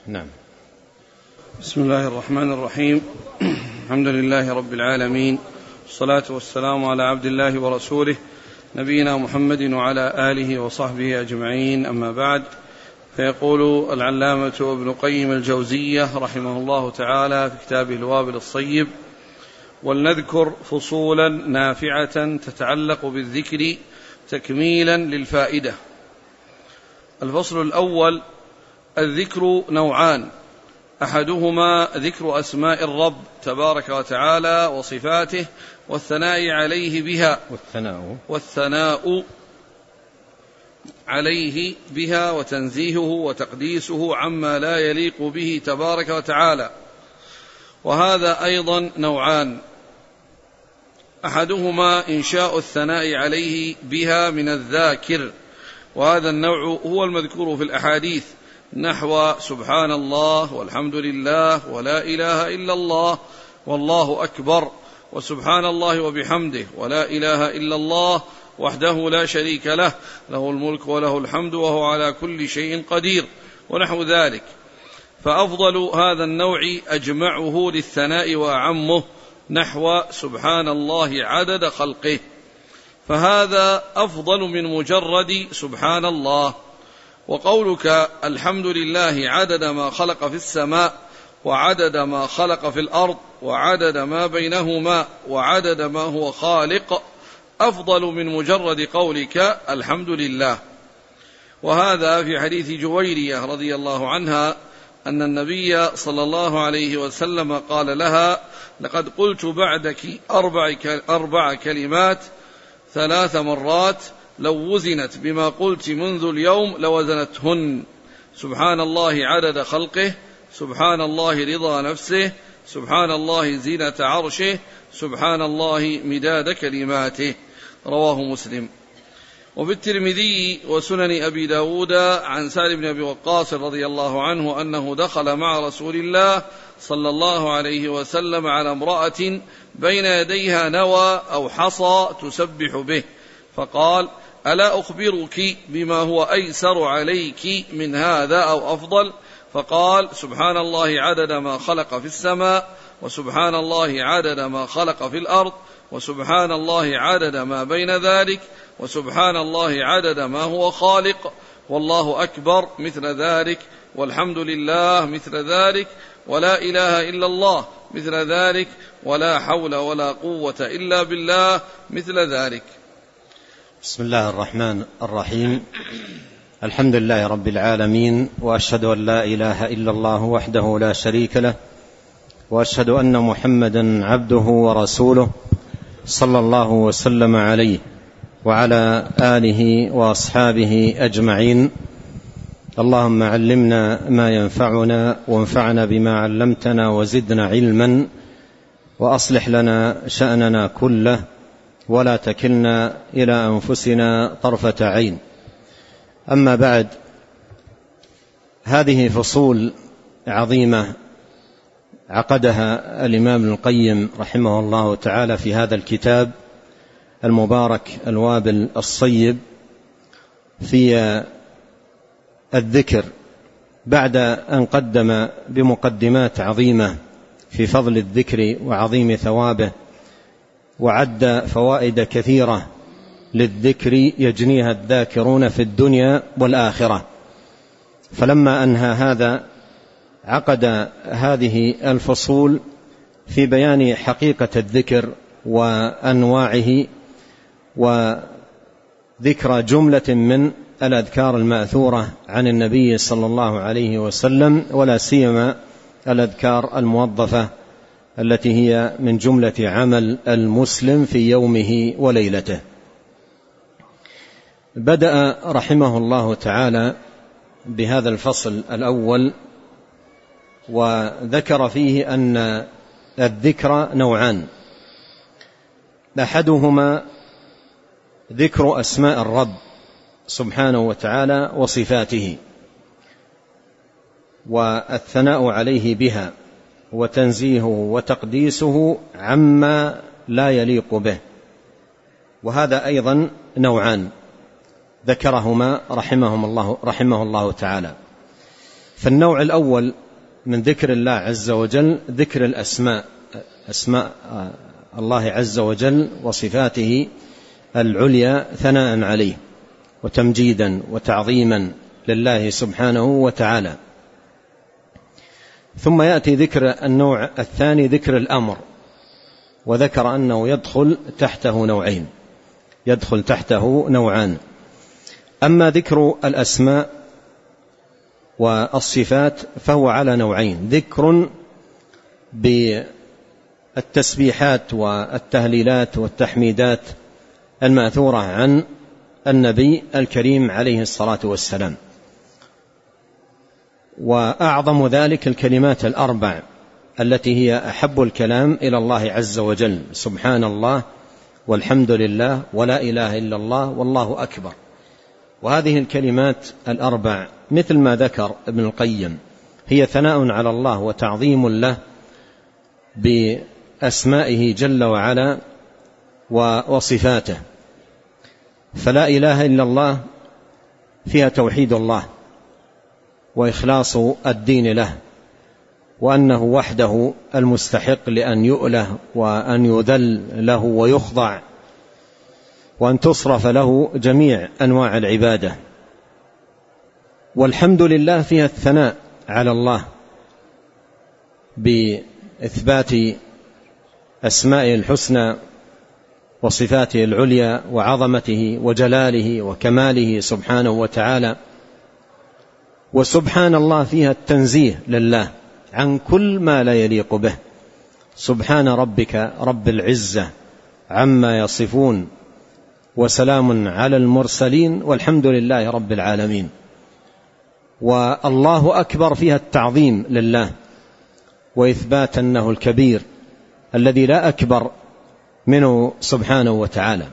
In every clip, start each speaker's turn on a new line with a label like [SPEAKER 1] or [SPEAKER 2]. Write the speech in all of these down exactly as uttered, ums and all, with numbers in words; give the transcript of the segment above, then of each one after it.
[SPEAKER 1] نعم.
[SPEAKER 2] بسم الله الرحمن الرحيم. الحمد لله رب العالمين، والصلاة والسلام على عبد الله ورسوله نبينا محمد وعلى آله وصحبه أجمعين، أما بعد. فيقول العلامة ابن قيم الجوزية رحمه الله تعالى في كتابه الوابل الصيب: ولنذكر فصولا نافعة تتعلق بالذكر تكميلا للفائدة. الفصل الأول: الذكر نوعان، أحدهما ذكر أسماء الرب تبارك وتعالى وصفاته والثناء عليه بها
[SPEAKER 1] والثناء,
[SPEAKER 2] والثناء عليه بها وتنزيهه وتقديسه عما لا يليق به تبارك وتعالى. وهذا أيضا نوعان، أحدهما إنشاء الثناء عليه بها من الذاكر، وهذا النوع هو المذكور في الأحاديث نحو سبحان الله والحمد لله ولا إله إلا الله والله أكبر وسبحان الله وبحمده ولا إله إلا الله وحده لا شريك له له الملك وله الحمد وهو على كل شيء قدير ونحو ذلك. فأفضل هذا النوع أجمعه للثناء وأعمه نحو سبحان الله عدد خلقه، فهذا أفضل من مجرد سبحان الله. وقولك الحمد لله عدد ما خلق في السماء وعدد ما خلق في الأرض وعدد ما بينهما وعدد ما هو خالق أفضل من مجرد قولك الحمد لله. وهذا في حديث جويرية رضي الله عنها أن النبي صلى الله عليه وسلم قال لها: لقد قلت بعدك أربع, أربع كلمات ثلاث مرات لو وزنت بما قلت منذ اليوم لوزنتهن: سبحان الله عدد خلقه، سبحان الله رضا نفسه، سبحان الله زينة عرشه، سبحان الله مداد كلماته. رواه مسلم. وبالترمذي وسنن أبي داود عن سعد بن أبي وقاص رضي الله عنه أنه دخل مع رسول الله صلى الله عليه وسلم على امرأة بين يديها نوى أو حصى تسبح به، فقال: ألا أخبرك بما هو أيسر عليك من هذا أو أفضل؟ فقال: سبحان الله عدد ما خلق في السماء، وسبحان الله عدد ما خلق في الأرض، وسبحان الله عدد ما بين ذلك، وسبحان الله عدد ما هو خالق، والله أكبر مثل ذلك، والحمد لله مثل ذلك، ولا إله إلا الله مثل ذلك، ولا حول ولا قوة إلا بالله مثل ذلك.
[SPEAKER 1] بسم الله الرحمن الرحيم. الحمد لله رب العالمين، وأشهد أن لا إله إلا الله وحده لا شريك له، وأشهد أن محمدا عبده ورسوله صلى الله وسلم عليه وعلى آله وأصحابه أجمعين. اللهم علمنا ما ينفعنا وانفعنا بما علمتنا وزدنا علما، وأصلح لنا شأننا كله ولا تكلنا إلى أنفسنا طرفة عين. أما بعد، هذه فصول عظيمة عقدها الإمام ابن القيم رحمه الله تعالى في هذا الكتاب المبارك الوابل الصيب في الذكر، بعد أن قدم بمقدمات عظيمة في فضل الذكر وعظيم ثوابه، وعد فوائد كثيرة للذكر يجنيها الذاكرون في الدنيا والآخرة. فلما أنهى هذا عقد هذه الفصول في بيان حقيقة الذكر وأنواعه، وذكر جملة من الأذكار المأثورة عن النبي صلى الله عليه وسلم، ولا سيما الأذكار الموظفة التي هي من جملة عمل المسلم في يومه وليلته. بدأ رحمه الله تعالى بهذا الفصل الأول، وذكر فيه أن الذكر نوعان، أحدهما ذكر أسماء الرب سبحانه وتعالى وصفاته والثناء عليه بها وتنزيهه وتقديسه عما لا يليق به، وهذا أيضا نوعان ذكرهما رحمهم الله رحمه الله تعالى. فالنوع الأول من ذكر الله عز وجل ذكر الأسماء، أسماء الله عز وجل وصفاته العليا ثناء عليه وتمجيدا وتعظيما لله سبحانه وتعالى. ثم يأتي ذكر النوع الثاني ذكر الأمر، وذكر أنه يدخل تحته نوعين، يدخل تحته نوعان. أما ذكر الأسماء والصفات فهو على نوعين: ذكر بالتسبيحات والتهليلات والتحميدات المأثورة عن النبي الكريم عليه الصلاة والسلام، وأعظم ذلك الكلمات الأربع التي هي أحب الكلام إلى الله عز وجل: سبحان الله والحمد لله ولا إله إلا الله والله أكبر. وهذه الكلمات الأربع مثل ما ذكر ابن القيم هي ثناء على الله وتعظيم له بأسمائه جل وعلا وصفاته. فلا إله إلا الله فيها توحيد الله وإخلاص الدين له، وأنه وحده المستحق لأن يؤله وأن يذل له ويخضع، وأن تصرف له جميع أنواع العبادة. والحمد لله فيها الثناء على الله بإثبات أسمائه الحسنى وصفاته العليا وعظمته وجلاله وكماله سبحانه وتعالى. وسبحان الله فيها التنزيه لله عن كل ما لا يليق به: سبحان ربك رب العزة عما يصفون وسلام على المرسلين والحمد لله رب العالمين. والله أكبر فيها التعظيم لله وإثبات أنه الكبير الذي لا أكبر منه سبحانه وتعالى.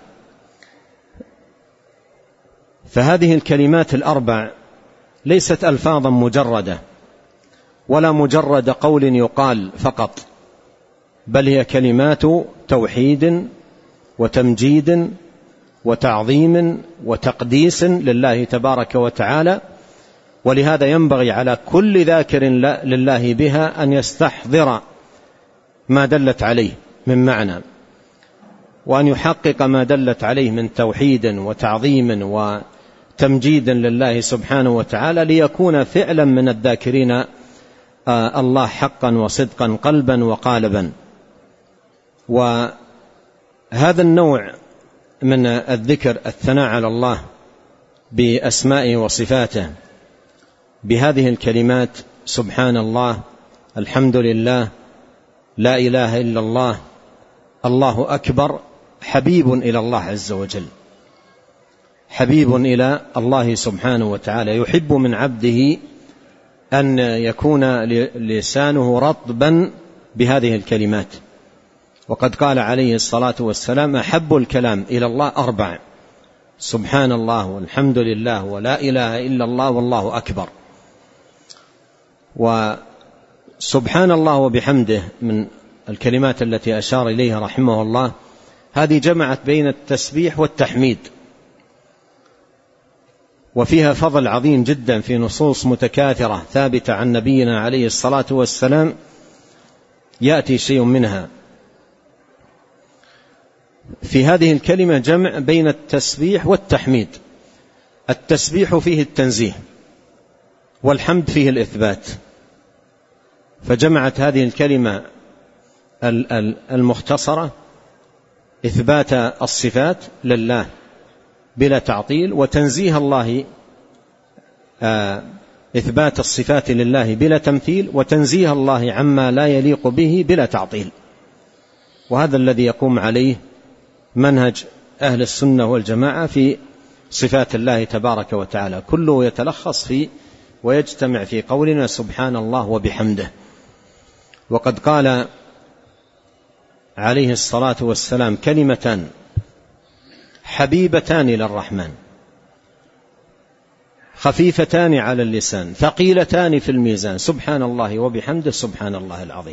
[SPEAKER 1] فهذه الكلمات الأربع ليست ألفاظا مجردة ولا مجرد قول يقال فقط، بل هي كلمات توحيد وتمجيد وتعظيم وتقديس لله تبارك وتعالى. ولهذا ينبغي على كل ذاكر لله بها أن يستحضر ما دلت عليه من معنى، وأن يحقق ما دلت عليه من توحيد وتعظيم وتمجيد لله سبحانه وتعالى، ليكون فعلا من الذاكرين الله حقا وصدقا قلبا وقالبا. وهذا النوع من الذكر الثناء على الله بأسمائه وصفاته بهذه الكلمات: سبحان الله، الحمد لله، لا إله إلا الله، الله أكبر، حبيب إلى الله عز وجل، حبيب إلى الله سبحانه وتعالى. يحب من عبده أن يكون لسانه رطبا بهذه الكلمات. وقد قال عليه الصلاة والسلام: أحب الكلام إلى الله أربع: سبحان الله والحمد لله ولا إله إلا الله والله أكبر. وسبحان الله وبحمده من الكلمات التي أشار إليها رحمه الله، هذه جمعت بين التسبيح والتحميد، وفيها فضل عظيم جدا في نصوص متكاثرة ثابتة عن نبينا عليه الصلاة والسلام، يأتي شيء منها. في هذه الكلمة جمع بين التسبيح والتحميد. التسبيح فيه التنزيه، والحمد فيه الإثبات، فجمعت هذه الكلمة المختصرة إثبات الصفات لله بلا تعطيل، وتنزيه الله إثبات الصفات لله بلا تمثيل، وتنزيه الله عما لا يليق به بلا تعطيل. وهذا الذي يقوم عليه منهج أهل السنة والجماعة في صفات الله تبارك وتعالى، كله يتلخص في ويجتمع في قولنا سبحان الله وبحمده. وقد قال عليه الصلاة والسلام: كلمتان حبيبتان للرحمن خفيفتان على اللسان ثقيلتان في الميزان، سبحان الله وبحمده سبحان الله العظيم.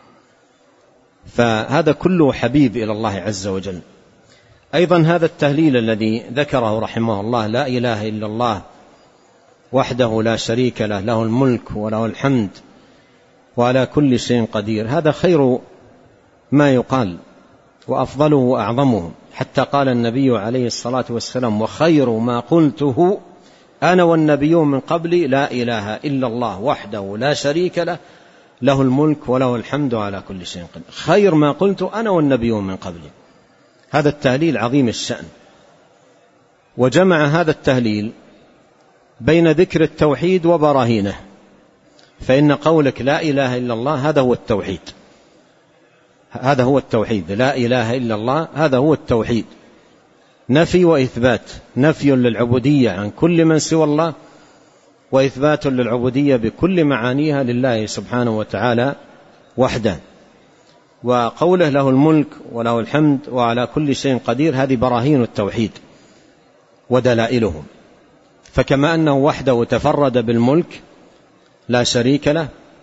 [SPEAKER 1] فهذا كله حبيب إلى الله عز وجل. أيضا هذا التهليل الذي ذكره رحمه الله: لا إله إلا الله وحده لا شريك له، له الملك وله الحمد وعلى كل شيء قدير. هذا خير ما يقال وأفضله وأعظمه، حتى قال النبي عليه الصلاة والسلام: وخير ما قلته أنا والنبيون من قبلي لا إله إلا الله وحده لا شريك له، له الملك وله الحمد على كل شيء قدير. خير ما قلت أنا والنبيون من قبلي. هذا التهليل عظيم الشأن، وجمع هذا التهليل بين ذكر التوحيد وبراهينه، فإن قولك لا إله إلا الله هذا هو التوحيد، هذا هو التوحيد، لا إله إلا الله هذا هو التوحيد، نفي وإثبات، نفي للعبودية عن كل من سوى الله، وإثبات للعبودية بكل معانيها لله سبحانه وتعالى وحده. وقوله له الملك وله الحمد وعلى كل شيء قدير، هذه براهين التوحيد ودلائله. فكما أنه وحده تفرد بالملك لا شريك له،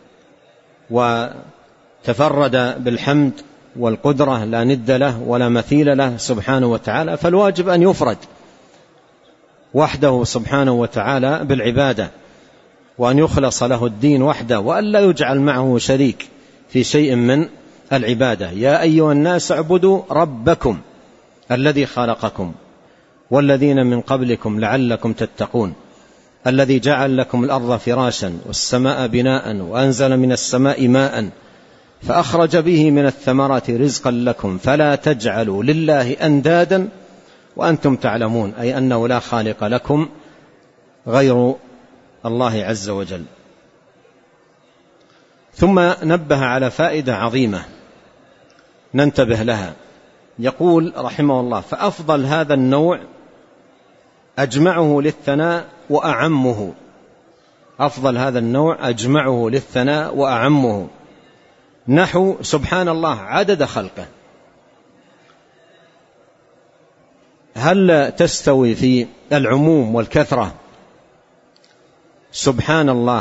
[SPEAKER 1] وتفرد بالحمد والقدرة لا ند له ولا مثيل له سبحانه وتعالى، فالواجب أن يفرد وحده سبحانه وتعالى بالعبادة، وأن يخلص له الدين وحده، وأن لا يجعل معه شريك في شيء من العبادة. يا أيها الناس اعبدوا ربكم الذي خلقكم والذين من قبلكم لعلكم تتقون، الذي جعل لكم الأرض فراشا والسماء بناء وأنزل من السماء ماء فأخرج به من الثمرات رزقا لكم فلا تجعلوا لله أندادا وأنتم تعلمون، أي أنه لا خالق لكم غير الله عز وجل. ثم نبه على فائدة عظيمة ننتبه لها. يقول رحمه الله: فأفضل هذا النوع أجمعه للثناء وأعمه. أفضل هذا النوع أجمعه للثناء وأعمه، نحو سبحان الله عدد خلقه. هل تستوي في العموم والكثرة سبحان الله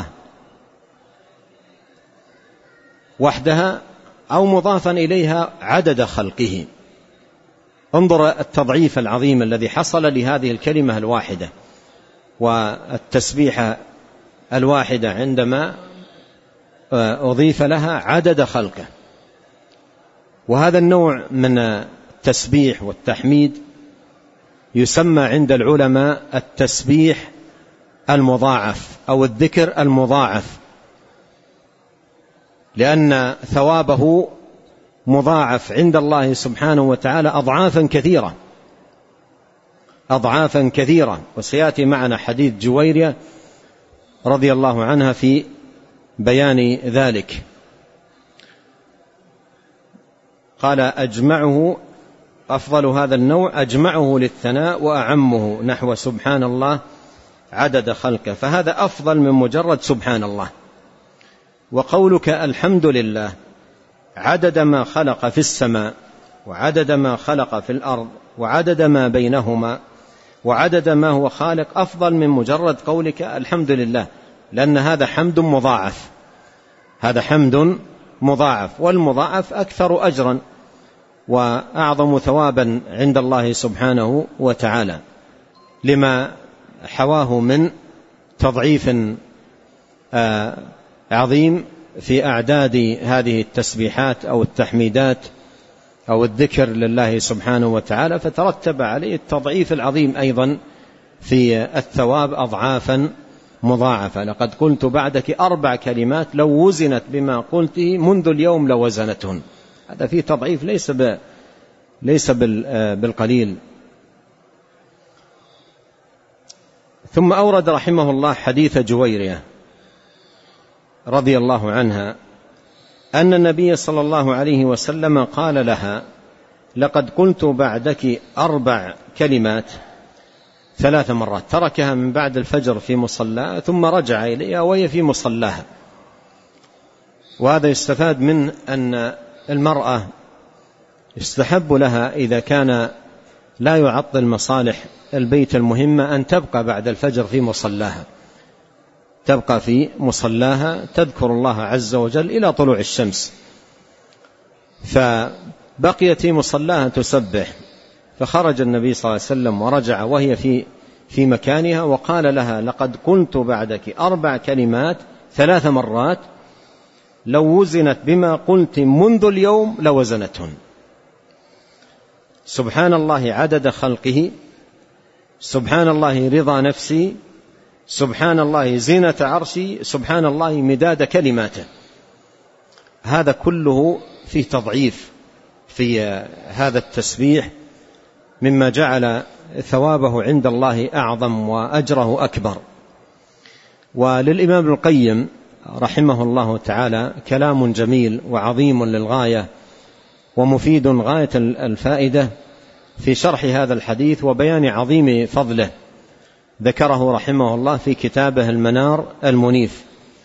[SPEAKER 1] وحدها أو مضافا إليها عدد خلقه؟ انظر التضعيف العظيم الذي حصل لهذه الكلمة الواحدة والتسبيحة الواحدة عندما أضيف لها عدد خلقه. وهذا النوع من التسبيح والتحميد يسمى عند العلماء التسبيح المضاعف أو الذكر المضاعف، لأن ثوابه مضاعف عند الله سبحانه وتعالى أضعافا كثيرة أضعافا كثيرة. وسيأتي معنا حديث جويرية رضي الله عنها في بيان ذلك. قال: أجمعه أفضل هذا النوع أجمعه للثناء وأعمه، نحو سبحان الله عدد خلقه، فهذا أفضل من مجرد سبحان الله. وقولك الحمد لله عدد ما خلق في السماء وعدد ما خلق في الأرض وعدد ما بينهما وعدد ما هو خالق أفضل من مجرد قولك الحمد لله، لأن هذا حمد مضاعف، هذا حمد مضاعف، والمضاعف أكثر أجرا وأعظم ثوابا عند الله سبحانه وتعالى، لما حواه من تضعيف عظيم في أعداد هذه التسبيحات أو التحميدات أو الذكر لله سبحانه وتعالى، فترتب عليه التضعيف العظيم أيضا في الثواب أضعافا مضاعفة. لقد قلت بعدك أربع كلمات لو وزنت بما قلته منذ اليوم لوزنتهن. هذا فيه تضعيف ليس ب... ليس بالقليل. ثم أورد رحمه الله حديث جويرية رضي الله عنها أن النبي صلى الله عليه وسلم قال لها: لقد قلت بعدك أربع كلمات ثلاث مرات. تركها من بعد الفجر في مصلاها ثم رجع إليها وهي في مصلاها. وهذا يستفاد من أن المرأة يستحب لها إذا كان لا يعطل مصالح البيت المهمة أن تبقى بعد الفجر في مصلاها، تبقى في مصلاها تذكر الله عز وجل إلى طلوع الشمس. فبقيت في مصلاها تسبح، فخرج النبي صلى الله عليه وسلم ورجع وهي في في مكانها وقال لها: لقد قلت بعدك أربع كلمات ثلاث مرات لو وزنت بما قلت منذ اليوم لوزنتهن. سبحان الله عدد خلقه، سبحان الله رضا نفسي، سبحان الله زينة عرشي، سبحان الله مداد كلماته. هذا كله فيه تضعيف في هذا التسبيح، مما جعل ثوابه عند الله أعظم وأجره أكبر. وللإمام ابن القيم رحمه الله تعالى كلام جميل وعظيم للغاية ومفيد غاية الفائدة في شرح هذا الحديث وبيان عظيم فضله، ذكره رحمه الله في كتابه المنار المنيف.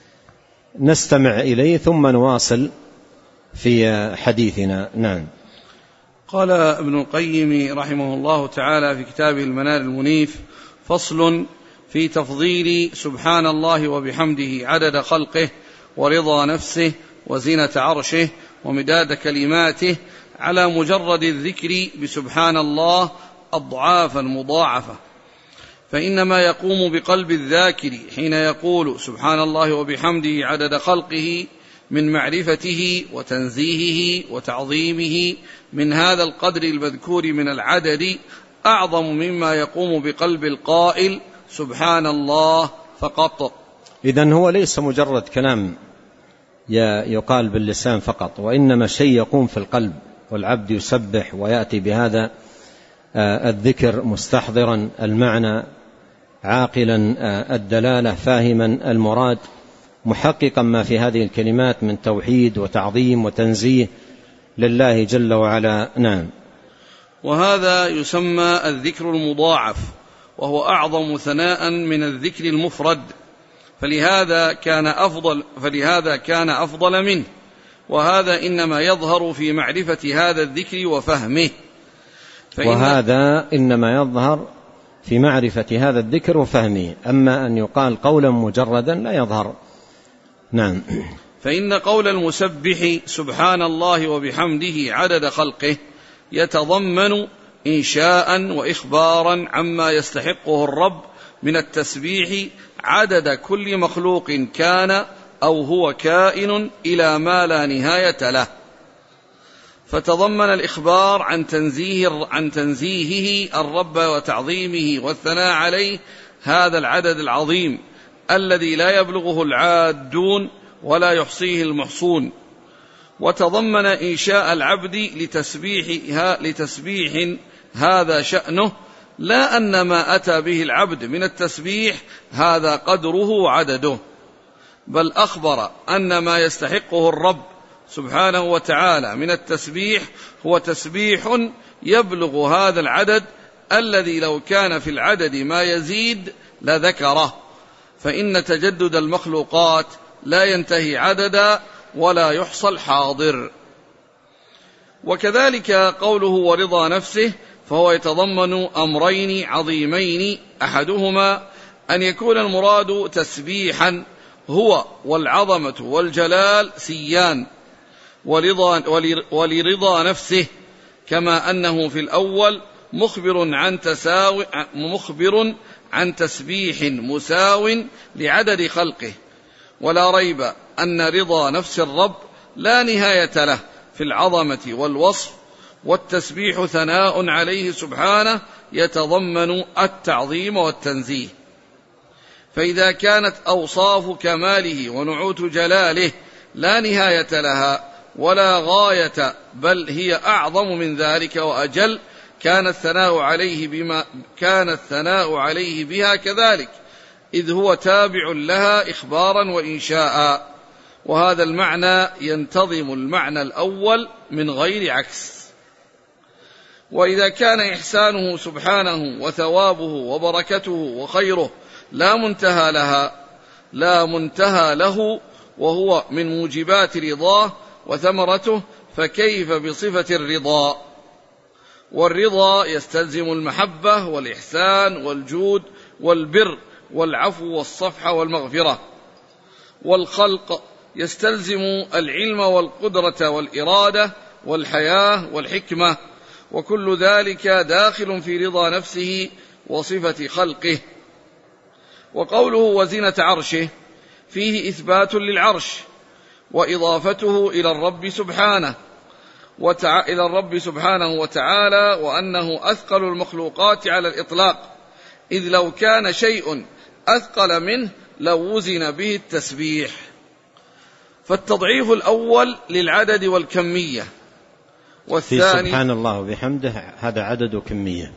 [SPEAKER 1] نستمع إليه ثم نواصل في حديثنا. نعم.
[SPEAKER 2] قال ابن القيم رحمه الله تعالى في كتابه المنار المنيف: فصل في تفضيل سبحان الله وبحمده عدد خلقه ورضا نفسه وزينة عرشه ومداد كلماته على مجرد الذكر بسبحان الله أضعافا مضاعفة، فإنما يقوم بقلب الذاكر حين يقول سبحان الله وبحمده عدد خلقه من معرفته وتنزيهه وتعظيمه من هذا القدر المذكور من العدد أعظم مما يقوم بقلب القائل سبحان الله فقط.
[SPEAKER 1] إذن هو ليس مجرد كلام يقال باللسان فقط، وإنما شيء يقوم في القلب، والعبد يسبح ويأتي بهذا الذكر مستحضرا المعنى، عاقلا الدلالة، فاهما المراد، محققا ما في هذه الكلمات من توحيد وتعظيم وتنزيه لله جل وعلا. نعم.
[SPEAKER 2] وهذا يسمى الذكر المضاعف، وهو أعظم ثناء من الذكر المفرد، فلهذا كان أفضل فلهذا كان أفضل منه، وهذا إنما يظهر في معرفة هذا الذكر وفهمه.
[SPEAKER 1] وهذا إنما يظهر في معرفة هذا الذكر وفهمه، أما أن يقال قولا مجردا لا يظهر. نعم.
[SPEAKER 2] فإن قول المسبح سبحان الله وبحمده عدد خلقه يتضمن إنشاء وإخبارا عما يستحقه الرب من التسبيح عدد كل مخلوق كان أو هو كائن إلى ما لا نهاية له، فتضمن الإخبار عن تنزيه عن تنزيهه الرب وتعظيمه والثناء عليه هذا العدد العظيم الذي لا يبلغه العادون ولا يحصيه المحصون، وتضمن إنشاء العبد لتسبيح لتسبيح هذا شأنه، لا أن ما أتى به العبد من التسبيح هذا قدره وعدده، بل أخبر أن ما يستحقه الرب سبحانه وتعالى من التسبيح هو تسبيح يبلغ هذا العدد الذي لو كان في العدد ما يزيد لذكره، فإن تجدد المخلوقات لا ينتهي عددا ولا يحصى الحاضر. وكذلك قوله ورضا نفسه فهو يتضمن أمرين عظيمين، أحدهما أن يكون المراد تسبيحا هو والعظمة والجلال سيان، ولرضا, ولرضا نفسه، كما أنه في الأول مخبر عن, تساو مخبر عن تسبيح مساو لعدد خلقه، ولا ريب أن رضا نفس الرب لا نهاية له في العظمة والوصف، والتسبيح ثناء عليه سبحانه يتضمن التعظيم والتنزيه. فإذا كانت أوصاف كماله ونعوت جلاله لا نهاية لها ولا غاية، بل هي أعظم من ذلك وأجل، كان الثناء عليه بما كان الثناء عليه بها كذلك، إذ هو تابع لها إخبارا وإنشاء، وهذا المعنى ينتظم المعنى الأول من غير عكس. وإذا كان إحسانه سبحانه وثوابه وبركته وخيره لا منتهى لها لا منتهى له، وهو من موجبات رضاه وثمرته، فكيف بصفة الرضا؟ والرضا يستلزم المحبة والإحسان والجود والبر والعفو والصفح والمغفرة، والخلق يستلزم العلم والقدرة والإرادة والحياة والحكمة، وكل ذلك داخل في رضا نفسه وصفة خلقه. وقوله وزنة عرشه فيه إثبات للعرش وإضافته إلى الرب سبحانه وتع... إلى الرب سبحانه وتعالى، وأنه أثقل المخلوقات على الإطلاق، إذ لو كان شيء أثقل منه لو وزن به التسبيح. فالتضعيف الأول للعدد والكمية، والثاني
[SPEAKER 1] سبحان الله وبحمده هذا عدد وكمية،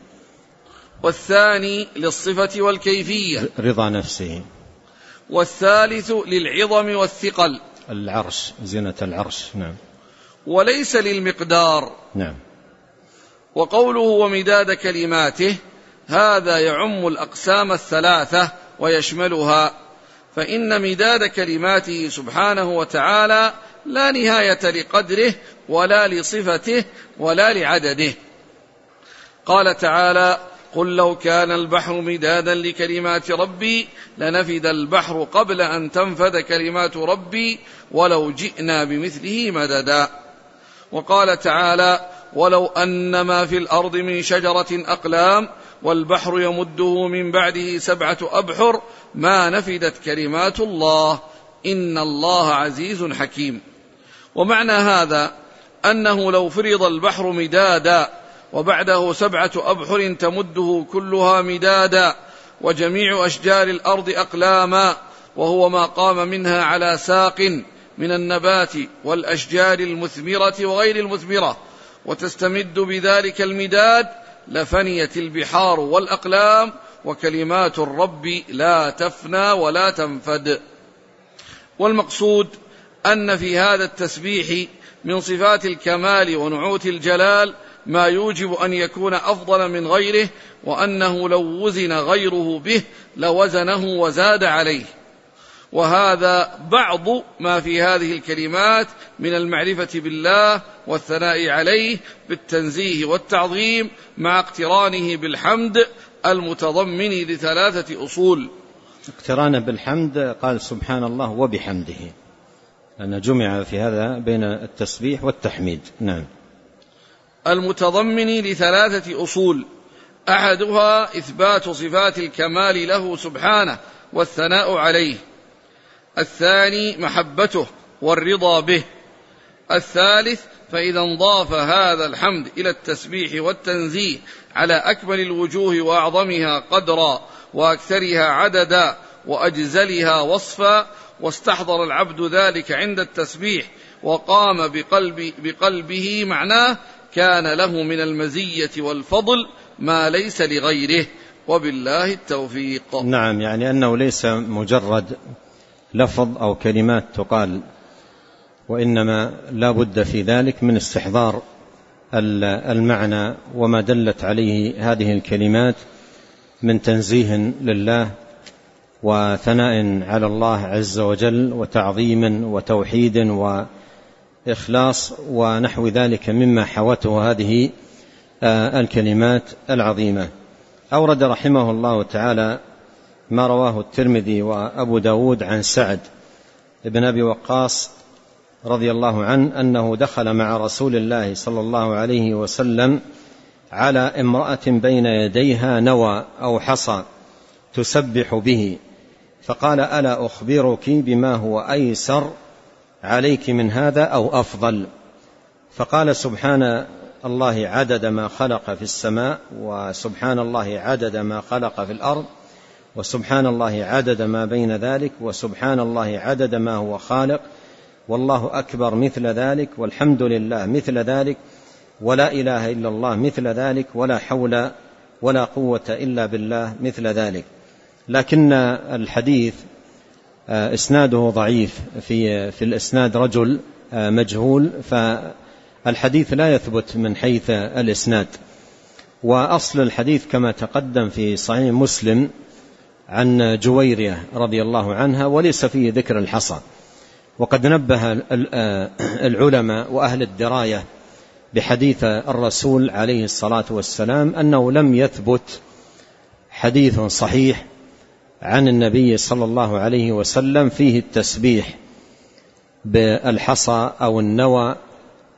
[SPEAKER 2] والثاني للصفة والكيفية
[SPEAKER 1] رضا نفسه،
[SPEAKER 2] والثالث للعظم والثقل
[SPEAKER 1] العرش زينة العرش. نعم.
[SPEAKER 2] وليس للمقدار.
[SPEAKER 1] نعم.
[SPEAKER 2] وقوله ومداد كلماته هذا يعم الأقسام الثلاثة ويشملها، فإن مداد كلماته سبحانه وتعالى لا نهاية لقدره ولا لصفته ولا لعدده. قال تعالى قل لو كان البحر مدادا لكلمات ربي لنفد البحر قبل أن تنفد كلمات ربي ولو جئنا بمثله مددا. وقال تعالى ولو أن ما في الأرض من شجرة أقلام والبحر يمده من بعده سبعة أبحر ما نفدت كلمات الله إن الله عزيز حكيم. ومعنى هذا أنه لو فرض البحر مدادا وبعده سبعة أبحر تمده كلها مدادا وجميع أشجار الأرض أقلاما، وهو ما قام منها على ساق من النبات والأشجار المثمرة وغير المثمرة، وتستمد بذلك المداد لفنيت البحار والأقلام، وكلمات الرب لا تفنى ولا تنفد. والمقصود أن في هذا التسبيح من صفات الكمال ونعوت الجلال ما يوجب أن يكون أفضل من غيره، وأنه لو وزن غيره به لوزنه وزاد عليه. وهذا بعض ما في هذه الكلمات من المعرفة بالله والثناء عليه بالتنزيه والتعظيم مع اقترانه بالحمد المتضمن لثلاثة أصول.
[SPEAKER 1] اقترانه بالحمد قال سبحان الله وبحمده، لأن جمع في هذا بين التسبيح والتحميد. نعم.
[SPEAKER 2] المتضمن لثلاثة أصول، أحدها إثبات صفات الكمال له سبحانه والثناء عليه، الثاني محبته والرضا به، الثالث فإذا انضاف هذا الحمد إلى التسبيح والتنزيه على أكمل الوجوه وأعظمها قدرا وأكثرها عددا وأجزلها وصفا، واستحضر العبد ذلك عند التسبيح وقام بقلب بقلبه معناه، كان له من المزية والفضل ما ليس لغيره، وبالله التوفيق.
[SPEAKER 1] نعم، يعني أنه ليس مجرد لفظ أو كلمات تقال، وإنما لا بد في ذلك من استحضار المعنى وما دلت عليه هذه الكلمات من تنزيه لله وثناء على الله عز وجل وتعظيم وتوحيد وإخلاص ونحو ذلك مما حوته هذه الكلمات العظيمة. أورد رحمه الله تعالى ما رواه الترمذي وأبو داود عن سعد بن أبي وقاص رضي الله عنه أنه دخل مع رسول الله صلى الله عليه وسلم على امرأة بين يديها نوى أو حصى تسبح به، فقال ألا أخبرك بما هو أيسر عليك من هذا أو أفضل؟ فقال سبحان الله عدد ما خلق في السماء، وسبحان الله عدد ما خلق في الأرض، وسبحان الله عدد ما بين ذلك، وسبحان الله عدد ما هو خالق، والله أكبر مثل ذلك، والحمد لله مثل ذلك، ولا إله إلا الله مثل ذلك، ولا حول ولا قوة إلا بالله مثل ذلك. لكن الحديث إسناده ضعيف، في في الإسناد رجل مجهول، فالحديث لا يثبت من حيث الإسناد. وأصل الحديث كما تقدم في صحيح مسلم عن جويرية رضي الله عنها، وليس فيه ذكر الحصى. وقد نبه العلماء وأهل الدراية بحديث الرسول عليه الصلاة والسلام أنه لم يثبت حديث صحيح عن النبي صلى الله عليه وسلم فيه التسبيح بالحصى أو النوى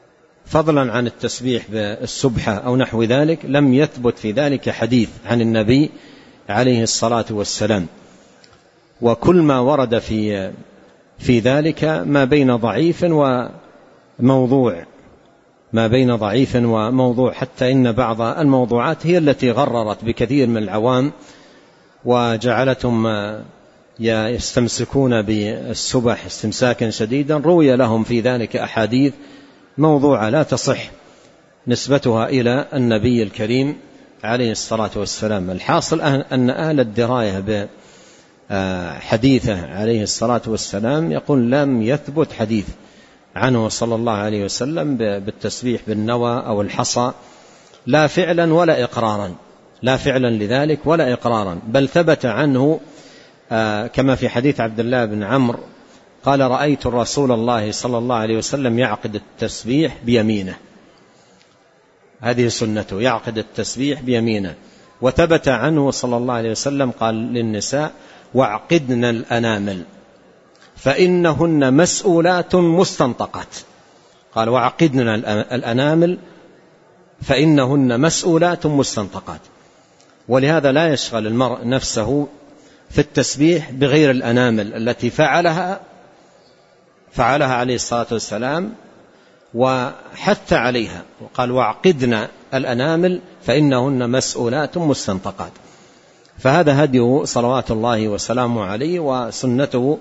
[SPEAKER 1] فضلا عن التسبيح بالسبحة أو نحو ذلك لم يثبت في ذلك حديث عن النبي عليه الصلاة والسلام. وكل ما ورد في في ذلك ما بين ضعيف وموضوع ما بين ضعيف وموضوع حتى إن بعض الموضوعات هي التي غررت بكثير من العوام وجعلتهم يستمسكون بالسبح استمساكا شديدا. روي لهم في ذلك أحاديث موضوعة لا تصح نسبتها إلى النبي الكريم عليه الصلاة والسلام. الحاصل أن أهل الدراية بحديثه عليه الصلاة والسلام يقول لم يثبت حديث عنه صلى الله عليه وسلم بالتسبيح بالنوى أو الحصى لا فعلا ولا إقرارا لا فعلا لذلك ولا إقرارا، بل ثبت عنه كما في حديث عبد الله بن عمرو قال رأيت رسول الله صلى الله عليه وسلم يعقد التسبيح بيمينه، هذه سنته يعقد التسبيح بيمينه. وثبت عنه صلى الله عليه وسلم قال للنساء واعقدن الأنامل فإنهن مسؤولات مستنطقات، قال واعقدن الأنامل فإنهن مسؤولات مستنطقات. ولهذا لا يشغل المرء نفسه في التسبيح بغير الأنامل التي فعلها فعلها عليه الصلاة والسلام وحث عليها، وقال واعقدن الأنامل فإنهن مسؤولات مستنطقات. فهذا هديه صلوات الله وسلامه عليه وسنته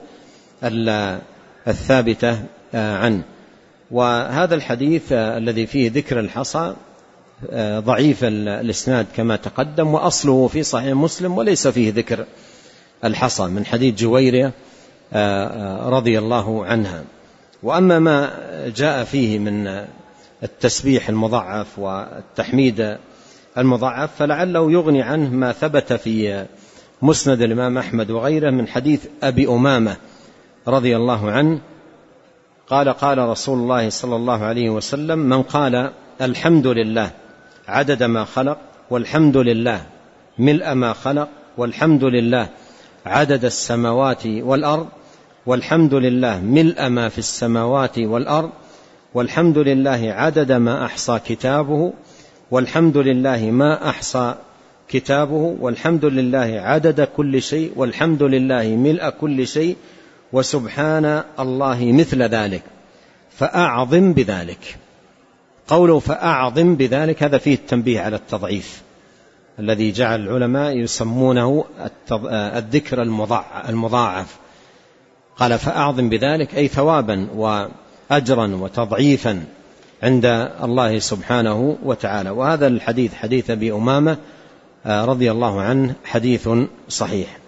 [SPEAKER 1] الثابتة عنه. وهذا الحديث الذي فيه ذكر الحصى ضعيف الإسناد كما تقدم، وأصله في صحيح مسلم وليس فيه ذكر الحصى من حديث جويرية رضي الله عنها. وأما ما جاء فيه من التسبيح المضاعف والتحميد المضاعف فلعله يغني عنه ما ثبت في مسند الإمام أحمد وغيره من حديث أبي أمامة رضي الله عنه قال قال رسول الله صلى الله عليه وسلم من قال الحمد لله عدد ما خلق والحمد لله ملء ما خلق والحمد لله عدد السماوات والأرض والحمد لله ملء ما في السماوات والأرض والحمد لله عدد ما أحصى كتابه والحمد لله ما أحصى كتابه والحمد لله عدد كل شيء والحمد لله ملء كل شيء وسبحان الله مثل ذلك فأعظم بذلك. قوله فأعظم بذلك هذا فيه التنبيه على التضعيف الذي جعل العلماء يسمونه الذكر المضاعف. قال فأعظم بذلك أي ثوابا وأجرا وتضعيفا عند الله سبحانه وتعالى. وهذا الحديث حديث أبي أمامة رضي الله عنه حديث صحيح.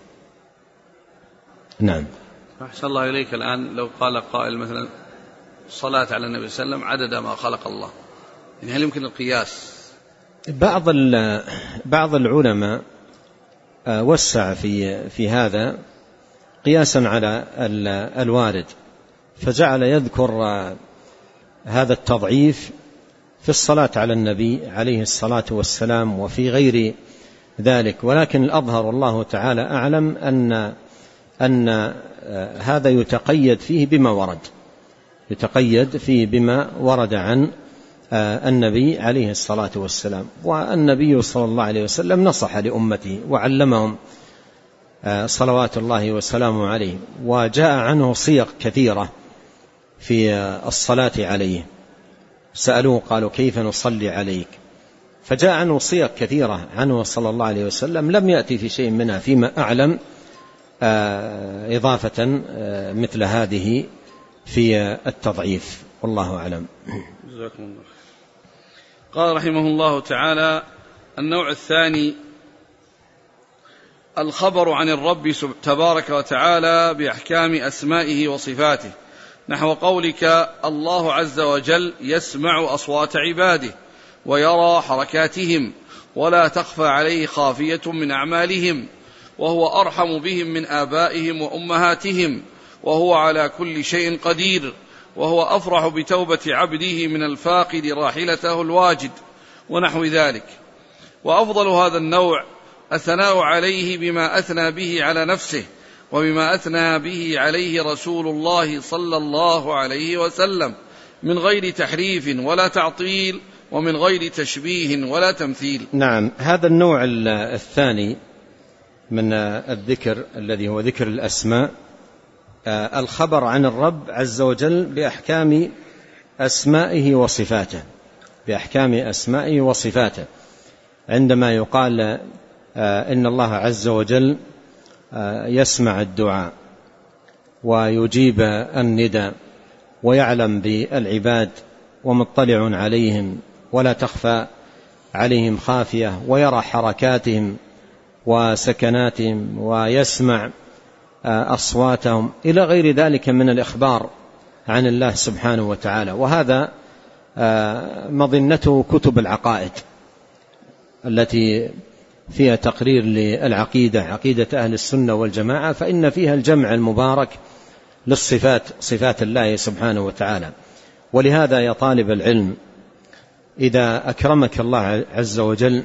[SPEAKER 1] نعم.
[SPEAKER 2] أحسن الله إليك. الآن لو قال قائل مثلا الصلاة على النبي صلى الله عليه وسلم عدد ما خلق الله، يعني هل يمكن القياس؟
[SPEAKER 1] بعض بعض العلماء وسع في في هذا قياسا على الوارد، فجعل يذكر هذا التضعيف في الصلاة على النبي عليه الصلاة والسلام وفي غير ذلك. ولكن الأظهر والله تعالى أعلم أن أن هذا يتقيد فيه بما ورد يتقيد فيه بما ورد عن النبي عليه الصلاة والسلام. والنبي صلى الله عليه وسلم نصح لأمته وعلمهم صلوات الله وسلامه عليه، وجاء عنه صيغ كثيرة في الصلاة عليه. سألوه قالوا كيف نصلي عليك، فجاء عنه صيغ كثيرة عنه صلى الله عليه وسلم لم يأتي في شيء منها فيما أعلم إضافة مثل هذه في التضعيف، والله أعلم.
[SPEAKER 2] جزاكم الله. قال رحمه الله تعالى: النوع الثاني الخبر عن الرب تبارك وتعالى بأحكام أسمائه وصفاته، نحو قولك الله عز وجل يسمع أصوات عباده ويرى حركاتهم ولا تخفى عليه خافية من أعمالهم، وهو أرحم بهم من آبائهم وأمهاتهم، وهو على كل شيء قدير، وهو أفرح بتوبة عبده من الفاقد راحلته الواجد، ونحو ذلك. وأفضل هذا النوع الثناء عليه بما أثنى به على نفسه وبما أثنى به عليه رسول الله صلى الله عليه وسلم من غير تحريف ولا تعطيل ومن غير تشبيه ولا تمثيل.
[SPEAKER 1] نعم، هذا النوع الثاني من الذكر الذي هو ذكر الأسماء، الخبر عن الرب عز وجل بأحكام أسمائه وصفاته، بأحكام أسمائه وصفاته. عندما يقال إن الله عز وجل يسمع الدعاء ويجيب النداء ويعلم بالعباد ومطلع عليهم ولا تخفى عليهم خافية، ويرى حركاتهم وسكناتهم ويسمع أصواتهم إلى غير ذلك من الإخبار عن الله سبحانه وتعالى. وهذا مظنته كتب العقائد التي فيها تقرير للعقيدة، عقيدة أهل السنة والجماعة، فإن فيها الجمع المبارك للصفات، صفات الله سبحانه وتعالى. ولهذا يا طالب العلم، إذا أكرمك الله عز وجل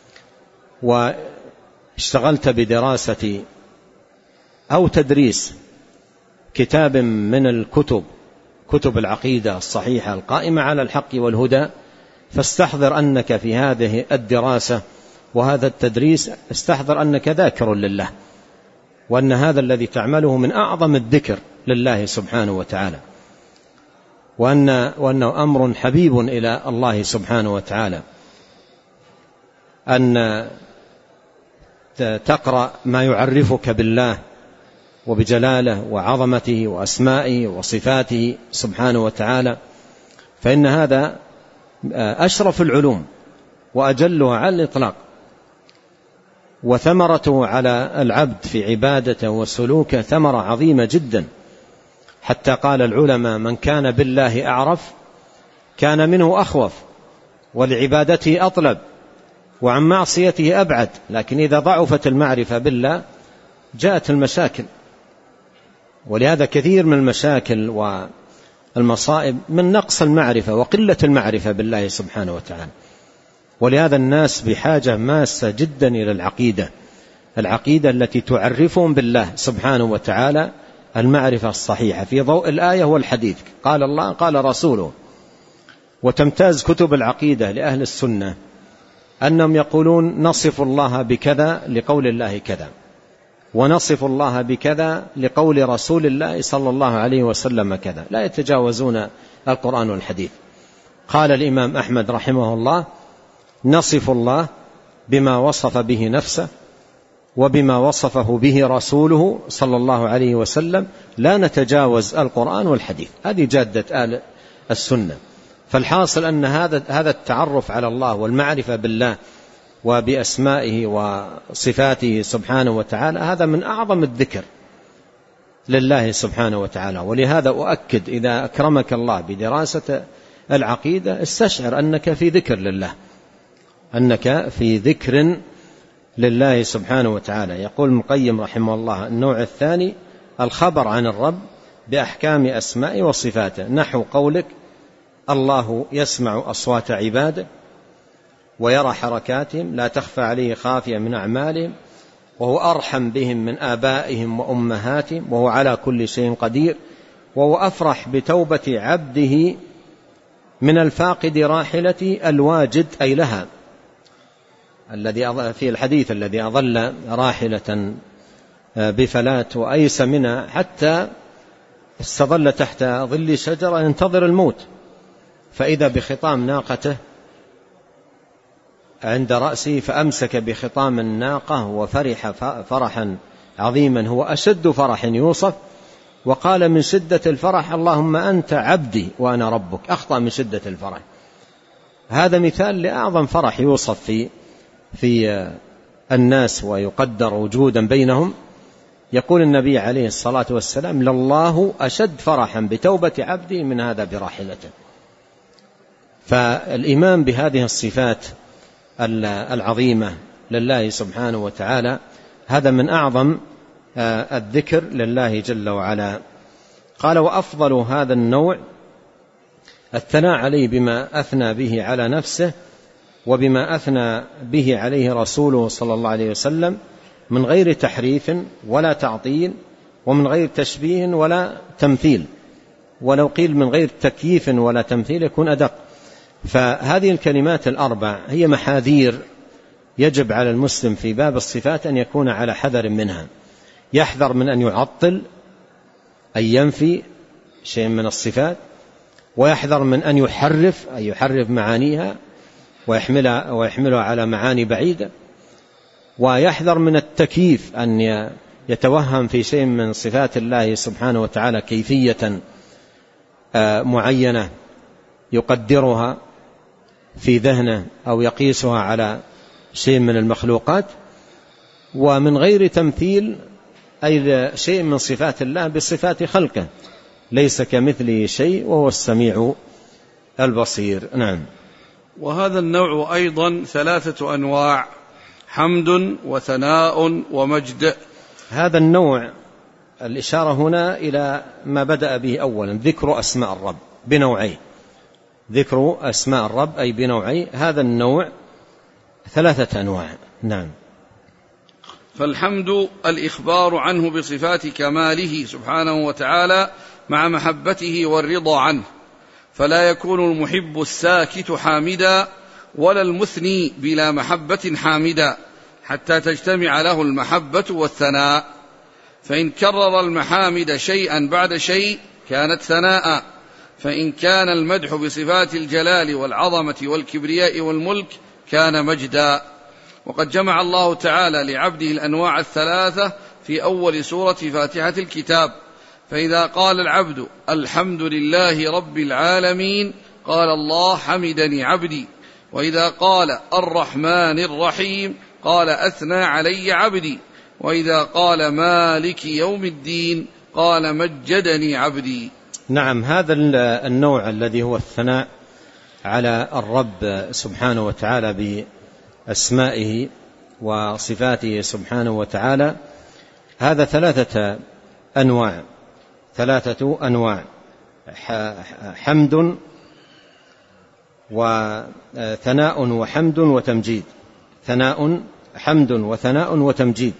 [SPEAKER 1] واشتغلت بدراسة أو تدريس كتاب من الكتب، كتب العقيدة الصحيحة القائمة على الحق والهدى، فاستحضر أنك في هذه الدراسة وهذا التدريس استحضر أنك ذاكر لله، وأن هذا الذي تعمله من أعظم الذكر لله سبحانه وتعالى، وأن وأنه أمر حبيب إلى الله سبحانه وتعالى أن تقرأ ما يعرفك بالله وبجلاله وعظمته وأسمائه وصفاته سبحانه وتعالى، فإن هذا أشرف العلوم وأجلها على الإطلاق، وثمرته على العبد في عبادته وسلوكه ثمرة عظيمة جدا. حتى قال العلماء: من كان بالله أعرف كان منه أخوف، ولعبادته أطلب، وعن معصيته أبعد. لكن إذا ضعفت المعرفة بالله جاءت المشاكل، ولهذا كثير من المشاكل والمصائب من نقص المعرفة وقلة المعرفة بالله سبحانه وتعالى. ولهذا الناس بحاجة ماسة جدا إلى العقيدة، العقيدة التي تعرفهم بالله سبحانه وتعالى المعرفة الصحيحة في ضوء الآية والحديث، قال الله قال رسوله. وتمتاز كتب العقيدة لأهل السنة أنهم يقولون نصف الله بكذا لقول الله كذا، ونصف الله بكذا لقول رسول الله صلى الله عليه وسلم كذا، لا يتجاوزون القرآن والحديث. قال الإمام أحمد رحمه الله: نصف الله بما وصف به نفسه وبما وصفه به رسوله صلى الله عليه وسلم، لا نتجاوز القرآن والحديث. هذه جادة آل السنة. فالحاصل أن هذا هذا التعرف على الله والمعرفة بالله وبأسمائه وصفاته سبحانه وتعالى هذا من أعظم الذكر لله سبحانه وتعالى. ولهذا أؤكد: إذا أكرمك الله بدراسة العقيدة استشعر أنك في ذكر لله، أنك في ذكر لله سبحانه وتعالى. يقول ابن القيم رحمه الله: النوع الثاني الخبر عن الرب بأحكام أسمائه وصفاته، نحو قولك: الله يسمع أصوات عباده ويرى حركاتهم، لا تخفى عليه خافية من أعمالهم، وهو أرحم بهم من آبائهم وأمهاتهم، وهو على كل شيء قدير، وهو أفرح بتوبة عبده من الفاقد راحلة الواجد أي لها، الذي في الحديث الذي أظل راحلة بفلات وأيس منها حتى استظل تحت ظل شجرة ينتظر الموت، فإذا بخطام ناقته عند رأسه فأمسك بخطام الناقة وفرح فرحا عظيما هو أشد فرح يوصف، وقال من شدة الفرح: اللهم أنت عبدي وأنا ربك. أخطأ من شدة الفرح. هذا مثال لأعظم فرح يوصف في في الناس ويقدر وجودا بينهم. يقول النبي عليه الصلاة والسلام: لله أشد فرحا بتوبة عبدي من هذا براحلته. فالإيمان بهذه الصفات العظيمة لله سبحانه وتعالى هذا من أعظم الذكر لله جل وعلا. قال: وأفضل هذا النوع الثناء عليه بما أثنى به على نفسه وبما أثنى به عليه رسوله صلى الله عليه وسلم، من غير تحريف ولا تعطيل ومن غير تشبيه ولا تمثيل. ولو قيل من غير تكييف ولا تمثيل يكون أدق. فهذه الكلمات الأربع هي محاذير يجب على المسلم في باب الصفات أن يكون على حذر منها، يحذر من أن يعطل أن ينفي شيء من الصفات، ويحذر من أن يحرف أن يحرف معانيها ويحملها, ويحملها على معاني بعيدة، ويحذر من التكييف أن يتوهم في شيء من صفات الله سبحانه وتعالى كيفية معينة يقدرها في ذهنه أو يقيسها على شيء من المخلوقات، ومن غير تمثيل أي شيء من صفات الله بصفات خلقه، ليس كمثله شيء وهو السميع البصير. نعم.
[SPEAKER 2] وهذا النوع أيضا ثلاثة أنواع: حمد وثناء ومجد.
[SPEAKER 1] هذا النوع الإشارة هنا إلى ما بدأ به أولا، ذكر أسماء الرب بنوعين، ذكر أسماء الرب أي بنوعين. هذا النوع ثلاثة أنواع. نعم.
[SPEAKER 2] فالحمد الإخبار عنه بصفات كماله سبحانه وتعالى مع محبته والرضا عنه، فلا يكون المحب الساكت حامدا ولا المثني بلا محبة حامدا حتى تجتمع له المحبة والثناء، فإن كرر المحامد شيئا بعد شيء كانت ثناء، فإن كان المدح بصفات الجلال والعظمة والكبرياء والملك كان مجدا. وقد جمع الله تعالى لعبده الأنواع الثلاثة في أول سورة فاتحة الكتاب، فإذا قال العبد الحمد لله رب العالمين قال الله حمدني عبدي، وإذا قال الرحمن الرحيم قال أثنى علي عبدي، وإذا قال مالك يوم الدين قال مجدني عبدي.
[SPEAKER 1] نعم. هذا النوع الذي هو الثناء على الرب سبحانه وتعالى بأسمائه وصفاته سبحانه وتعالى، هذا ثلاثة أنواع ثلاثة أنواع حمد وثناء وحمد وتمجيد. ثناء حمد وثناء وتمجيد،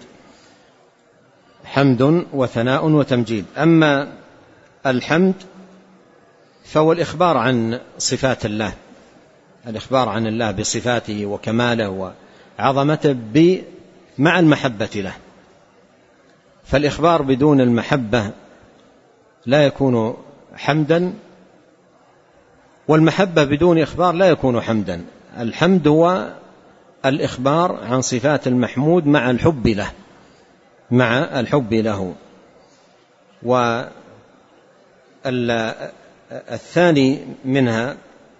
[SPEAKER 1] حمد وثناء وتمجيد. أما الحمد فهو الإخبار عن صفات الله، الإخبار عن الله بصفاته وكماله وعظمته مع المحبة له، فالإخبار بدون المحبة لا يكون حمدا، والمحبة بدون إخبار لا يكون حمدا. الحمد هو الإخبار عن صفات المحمود مع الحب له مع الحب له. والثاني منها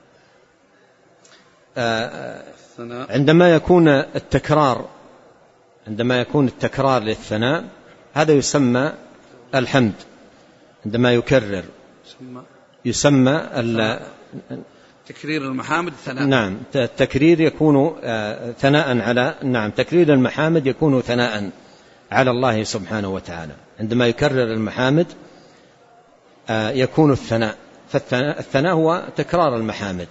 [SPEAKER 1] عندما يكون التكرار عندما يكون التكرار للثناء هذا يسمى الحمد، عندما يكرر يسمى
[SPEAKER 2] تكرير المحامد ثناء.
[SPEAKER 1] نعم. التكرير يكون ثناء على نعم تكرير المحامد يكون ثناء على الله سبحانه وتعالى. عندما يكرر المحامد يكون الثناء، فالثناء هو تكرار المحامد.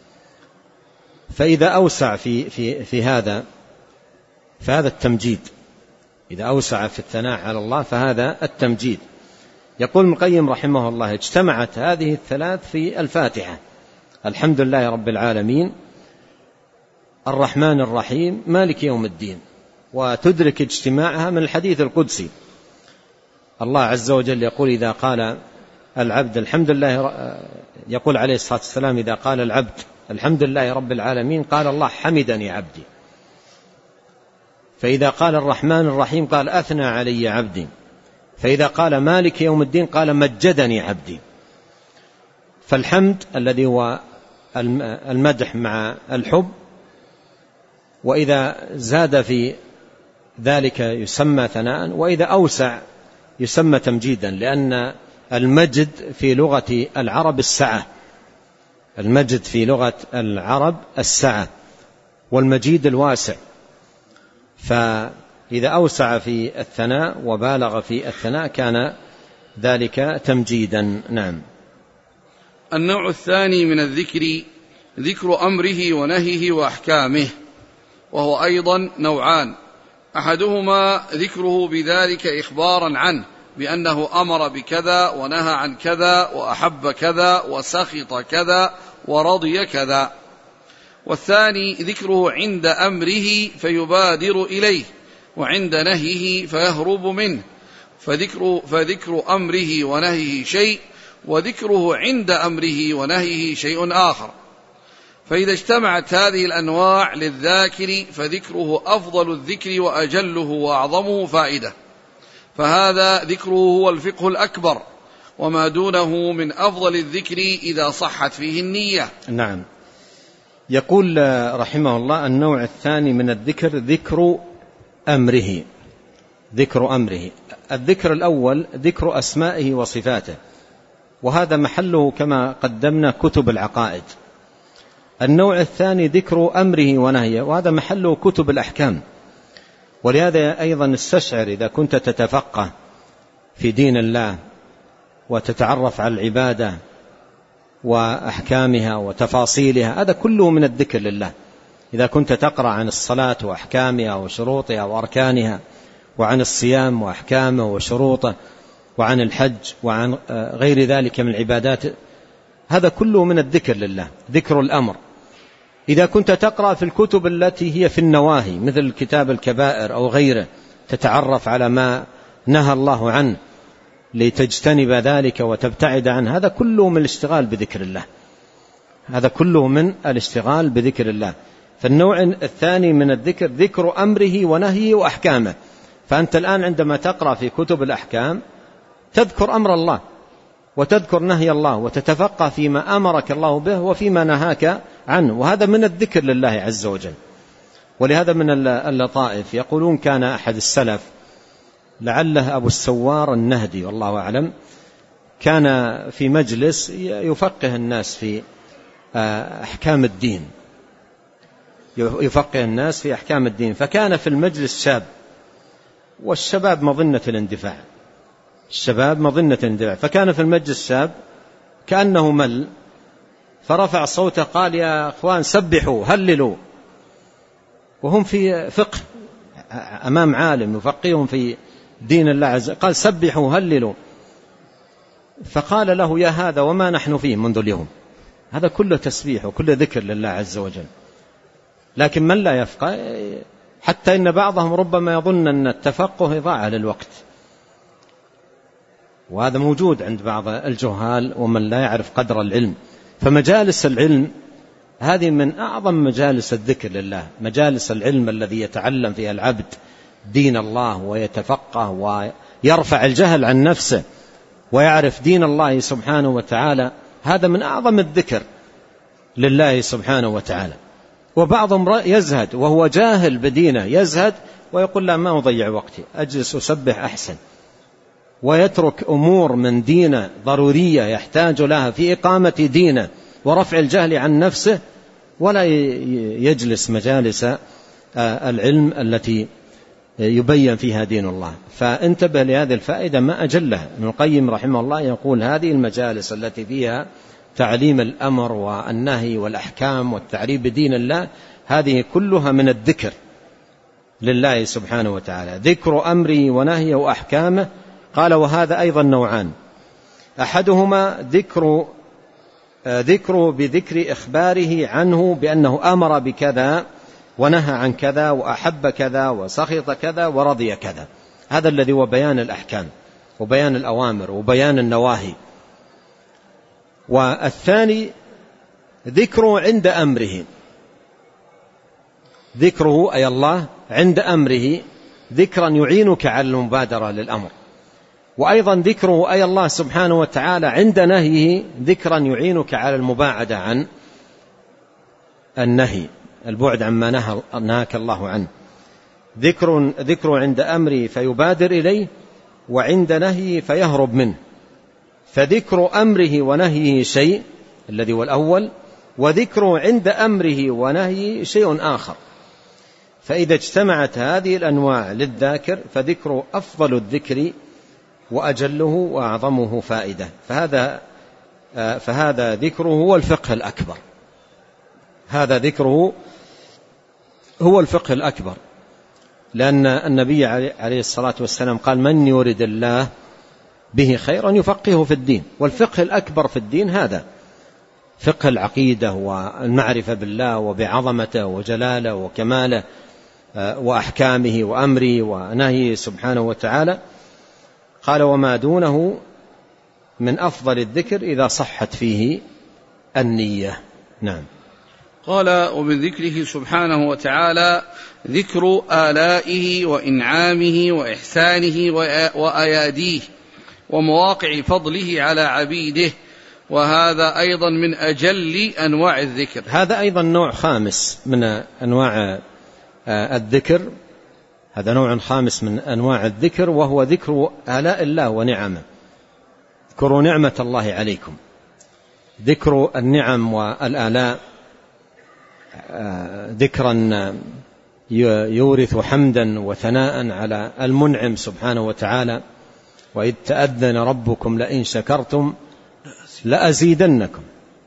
[SPEAKER 1] فإذا أوسع في في في هذا فهذا التمجيد، إذا أوسع في الثناء على الله فهذا التمجيد. يقول ابن القيم رحمه الله: اجتمعت هذه الثلاث في الفاتحة: الحمد لله رب العالمين، الرحمن الرحيم، مالك يوم الدين. وتدرك اجتماعها من الحديث القدسي، الله عز وجل يقول إذا قال العبد الحمد لله، يقول عليه الصلاة والسلام إذا قال العبد الحمد لله رب العالمين قال الله حمدني عبدي. فإذا قال الرحمن الرحيم قال أثنى علي عبدي. فإذا قال مالك يوم الدين قال مجدني عبدي. فالحمد الذي هو المدح مع الحب، وإذا زاد في ذلك يسمى ثناء، وإذا أوسع يسمى تمجيدا، لأن المجد في لغة العرب السعة، المجد في لغة العرب السعة، والمجيد الواسع. فإذا أوسع في الثناء وبالغ في الثناء كان ذلك تمجيدا. نعم.
[SPEAKER 2] النوع الثاني من الذكر ذكر أمره ونهيه وأحكامه، وهو أيضا نوعان: أحدهما ذكره بذلك إخبارا عنه بأنه أمر بكذا ونهى عن كذا وأحب كذا وسخط كذا ورضي كذا. والثاني ذكره عند أمره فيبادر إليه وعند نهيه فيهرب منه، فذكر, فذكر أمره ونهيه شيء، وذكره عند أمره ونهيه شيء آخر. فإذا اجتمعت هذه الأنواع للذاكر فذكره أفضل الذكر وأجله وأعظمه فائدة، فهذا ذكره هو الفقه الأكبر، وما دونه من أفضل الذكر إذا صحت فيه النية.
[SPEAKER 1] نعم. يقول رحمه الله: النوع الثاني من الذكر ذكر أمره. ذكر أمره. الذكر الأول ذكر أسمائه وصفاته، وهذا محله كما قدمنا كتب العقائد. النوع الثاني ذكر أمره ونهيه، وهذا محله كتب الأحكام. ولهذا أيضا استشعر إذا كنت تتفقه في دين الله وتتعرف على العبادة وأحكامها وتفاصيلها، هذا كله من الذكر لله. إذا كنت تقرأ عن الصلاة وأحكامها وشروطها وأركانها، وعن الصيام وأحكامه وشروطه، وعن الحج وعن غير ذلك من العبادات، هذا كله من الذكر لله، ذكر الأمر. إذا كنت تقرأ في الكتب التي هي في النواهي مثل كتاب الكبائر أو غيره، تتعرف على ما نهى الله عنه لتجتنب ذلك وتبتعد عنه، هذا كله من الاشتغال بذكر الله، هذا كله من الاشتغال بذكر الله. فالنوع الثاني من الذكر ذكر أمره ونهيه وأحكامه. فأنت الآن عندما تقرأ في كتب الأحكام تذكر أمر الله وتذكر نهي الله وتتفقه فيما أمرك الله به وفيما نهاك عنه، وهذا من الذكر لله عز وجل. ولهذا من اللطائف يقولون كان أحد السلف لعله أبو السوار النهدي والله أعلم، كان في مجلس يفقه الناس في أحكام الدين، يفقه الناس في أحكام الدين، فكان في المجلس شاب، والشباب مظنة الاندفاع، الشباب مظنة الاندفاع، فكان في المجلس شاب كأنه مل، فرفع صوته قال: يا أخوان سبحوا هللوا، وهم في فقه أمام عالم يفقههم في دين الله عز وجل، قال: سبحوا هللوا. فقال له: يا هذا وما نحن فيه منذ اليوم، هذا كله تسبيح وكله ذكر لله عز وجل. لكن من لا يفقه، حتى إن بعضهم ربما يظن أن التفقه إضاعة للوقت، وهذا موجود عند بعض الجهال ومن لا يعرف قدر العلم. فمجالس العلم هذه من أعظم مجالس الذكر لله، مجالس العلم الذي يتعلم فيها العبد دين الله ويتفقه ويرفع الجهل عن نفسه ويعرف دين الله سبحانه وتعالى، هذا من أعظم الذكر لله سبحانه وتعالى. وبعضهم يزهد وهو جاهل بدينه، يزهد ويقول: لا، ما أضيع وقتي، أجلس أسبح أحسن، ويترك أمور من دينه ضرورية يحتاج لها في إقامة دينه ورفع الجهل عن نفسه، ولا يجلس مجالس العلم التي يبين فيها دين الله. فانتبه لهذه الفائدة ما أجلها. ابن القيم رحمه الله يقول: هذه المجالس التي فيها تعليم الأمر والنهي والأحكام والتعريف بدين الله، هذه كلها من الذكر لله سبحانه وتعالى، ذكر أمره ونهيه وأحكامه. قال: وهذا أيضا نوعان: أحدهما ذكر ذكر بذكر إخباره عنه بأنه أمر بكذا ونهى عن كذا وأحب كذا وسخط كذا ورضي كذا، هذا الذي هو بيان الأحكام وبيان الأوامر وبيان النواهي. والثاني ذكره عند أمره، ذكره أي الله عند أمره ذكرا يعينك على المبادرة للأمر، وأيضا ذكره أي الله سبحانه وتعالى عند نهيه ذكرا يعينك على المباعدة عن النهي، البعد عما نهاك الله عنه. ذكر ذكر عند أمره فيبادر إليه، وعند نهيه فيهرب منه. فذكر أمره ونهيه شيء الذي هو الأول، وذكره عند أمره ونهيه شيء آخر. فإذا اجتمعت هذه الأنواع للذاكر فذكر أفضل الذكر وأجله وأعظمه فائدة. فهذا فهذا ذكره هو الفقه الأكبر، هذا ذكره هو الفقه الأكبر، لأن النبي عليه الصلاة والسلام قال: من يرد الله به خيرا يفقهه في الدين. والفقه الأكبر في الدين هذا فقه العقيدة والمعرفة بالله وبعظمته وجلاله وكماله وأحكامه وأمره ونهيه سبحانه وتعالى. قال وما دونه من أفضل الذكر إذا صحت فيه النية. نعم.
[SPEAKER 2] قال ومن ذكره سبحانه وتعالى ذكر آلائه وإنعامه وإحسانه وأياديه ومواقع فضله على عبيده، وهذا أيضا من أجل أنواع الذكر.
[SPEAKER 1] هذا أيضا نوع خامس من أنواع الذكر، هذا نوع خامس من أنواع الذكر، وهو ذكر آلاء الله ونعمه. اذكروا نعمة الله عليكم. ذكر النعم والآلاء ذكرا يورث حمدا وثناء على المنعم سبحانه وتعالى. وإذ تأذن ربكم لئن شكرتم لأزيدنكم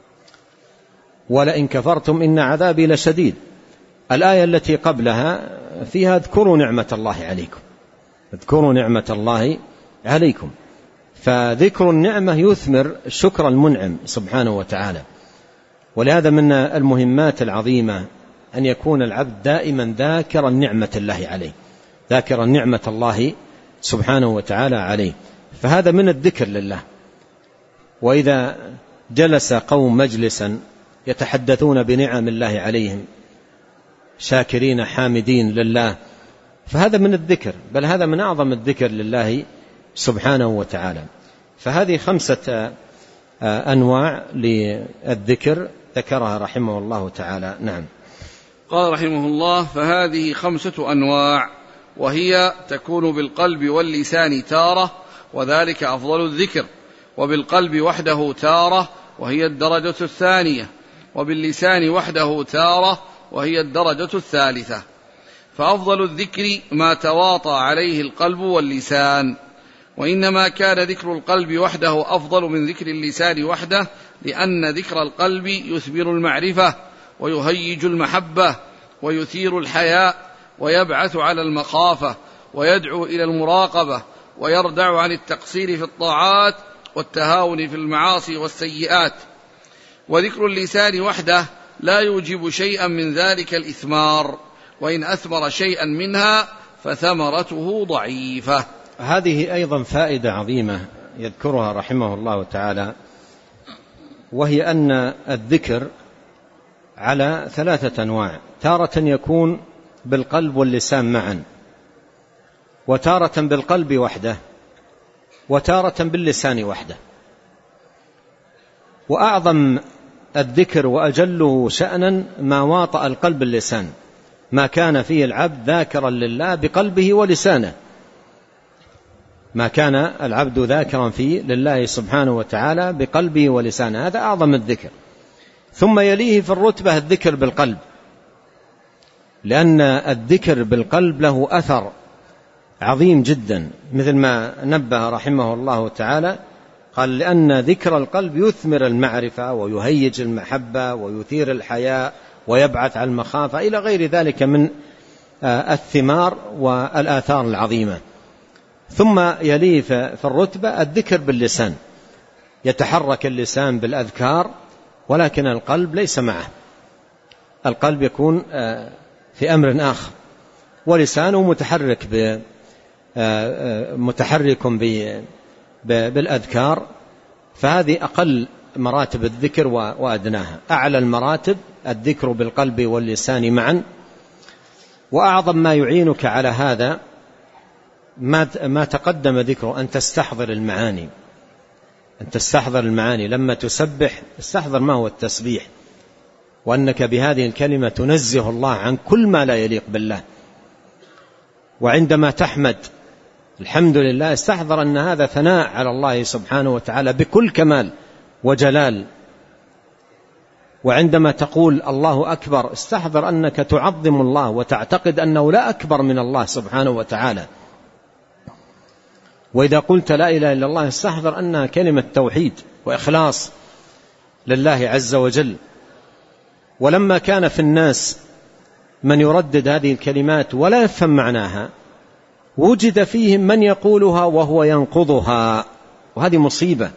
[SPEAKER 1] ولئن كفرتم إن عذابي لشديد. الآية التي قبلها فيها اذكروا نعمة الله عليكم، اذكروا نعمة الله عليكم. فذكر النعمة يثمر شكر المنعم سبحانه وتعالى. ولهذا من المهمات العظيمة أن يكون العبد دائما ذاكرا نعمة الله عليه، ذاكرا نعمة الله سبحانه وتعالى عليه. فهذا من الذكر لله. وإذا جلس قوم مجلسا يتحدثون بنعم الله عليهم شاكرين حامدين لله، فهذا من الذكر، بل هذا من أعظم الذكر لله سبحانه وتعالى. فهذه خمسة أنواع للذكر ذكرها رحمه الله تعالى. نعم.
[SPEAKER 2] قال رحمه الله فهذه خمسة أنواع، وهي تكون بالقلب واللسان تارة وذلك أفضل الذكر، وبالقلب وحده تارة وهي الدرجة الثانية، وباللسان وحده تارة وهي الدرجة الثالثة. فأفضل الذكر ما تواطى عليه القلب واللسان، وإنما كان ذكر القلب وحده أفضل من ذكر اللسان وحده، لأن ذكر القلب يثمر المعرفة ويهيج المحبة ويثير الحياء ويبعث على المخافة ويدعو إلى المراقبة ويردع عن التقصير في الطاعات والتهاون في المعاصي والسيئات. وذكر اللسان وحده لا يوجب شيئا من ذلك الإثمار، وإن أثمر شيئا منها فثمرته ضعيفة.
[SPEAKER 1] هذه أيضا فائدة عظيمة يذكرها رحمه الله تعالى، وهي أن الذكر على ثلاثة أنواع: تارة يكون بالقلب واللسان معا، وتارة بالقلب وحده، وتارة باللسان وحده. وأعظم الذكر وأجله شأنا ما واطأ القلب اللسان، ما كان فيه العبد ذاكرا لله بقلبه ولسانه، ما كان العبد ذاكرا فيه لله سبحانه وتعالى بقلبه ولسانه، هذا أعظم الذكر. ثم يليه في الرتبة الذكر بالقلب، لأن الذكر بالقلب له أثر عظيم جدا، مثل ما نبه رحمه الله تعالى، قال لأن ذكر القلب يثمر المعرفة ويهيج المحبة ويثير الحياء ويبعث على المخافة إلى غير ذلك من الثمار والآثار العظيمة. ثم يليه في الرتبة الذكر باللسان، يتحرك اللسان بالأذكار ولكن القلب ليس معه، القلب يكون في أمر آخر، ولسانه متحرك ب متحرك بالأذكار. فهذه أقل مراتب الذكر وأدناها. أعلى المراتب الذكر بالقلب واللسان معا. وأعظم ما يعينك على هذا ما تقدم ذكره، أن تستحضر المعاني، أن تستحضر المعاني. لما تسبح استحضر ما هو التسبيح، وأنك بهذه الكلمة تنزه الله عن كل ما لا يليق بالله. وعندما تحمد الحمد لله استحضر أن هذا ثناء على الله سبحانه وتعالى بكل كمال وجلال. وعندما تقول الله أكبر استحضر أنك تعظم الله وتعتقد أنه لا أكبر من الله سبحانه وتعالى. وإذا قلت لا إله إلا الله استحضر أنها كلمة توحيد وإخلاص لله عز وجل. ولما كان في الناس من يردد هذه الكلمات ولا يفهم معناها، وجد فيهم من يقولها وهو ينقضها وهذه مصيبة،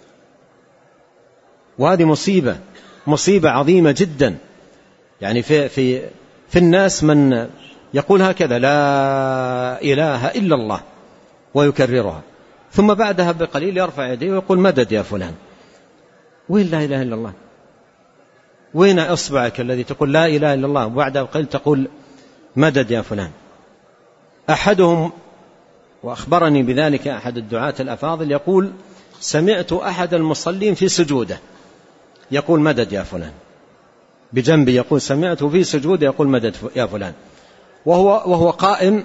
[SPEAKER 1] وهذه مصيبة مصيبة عظيمة جدا. يعني في, في, في الناس من يقول هكذا لا إله إلا الله ويكررها، ثم بعدها بقليل يرفع يديه ويقول مدد يا فلان. وين لا إله إلا الله؟ وين أصبعك الذي تقول لا إله إلا الله وبعدها بقليل تقول مدد يا فلان؟ أحدهم، وأخبرني بذلك أحد الدعاة الأفاضل، يقول سمعت أحد المصلين في سجوده يقول مدد يا فلان، بجنبي يقول سمعته في سجوده يقول مدد يا فلان، وهو, وهو قائم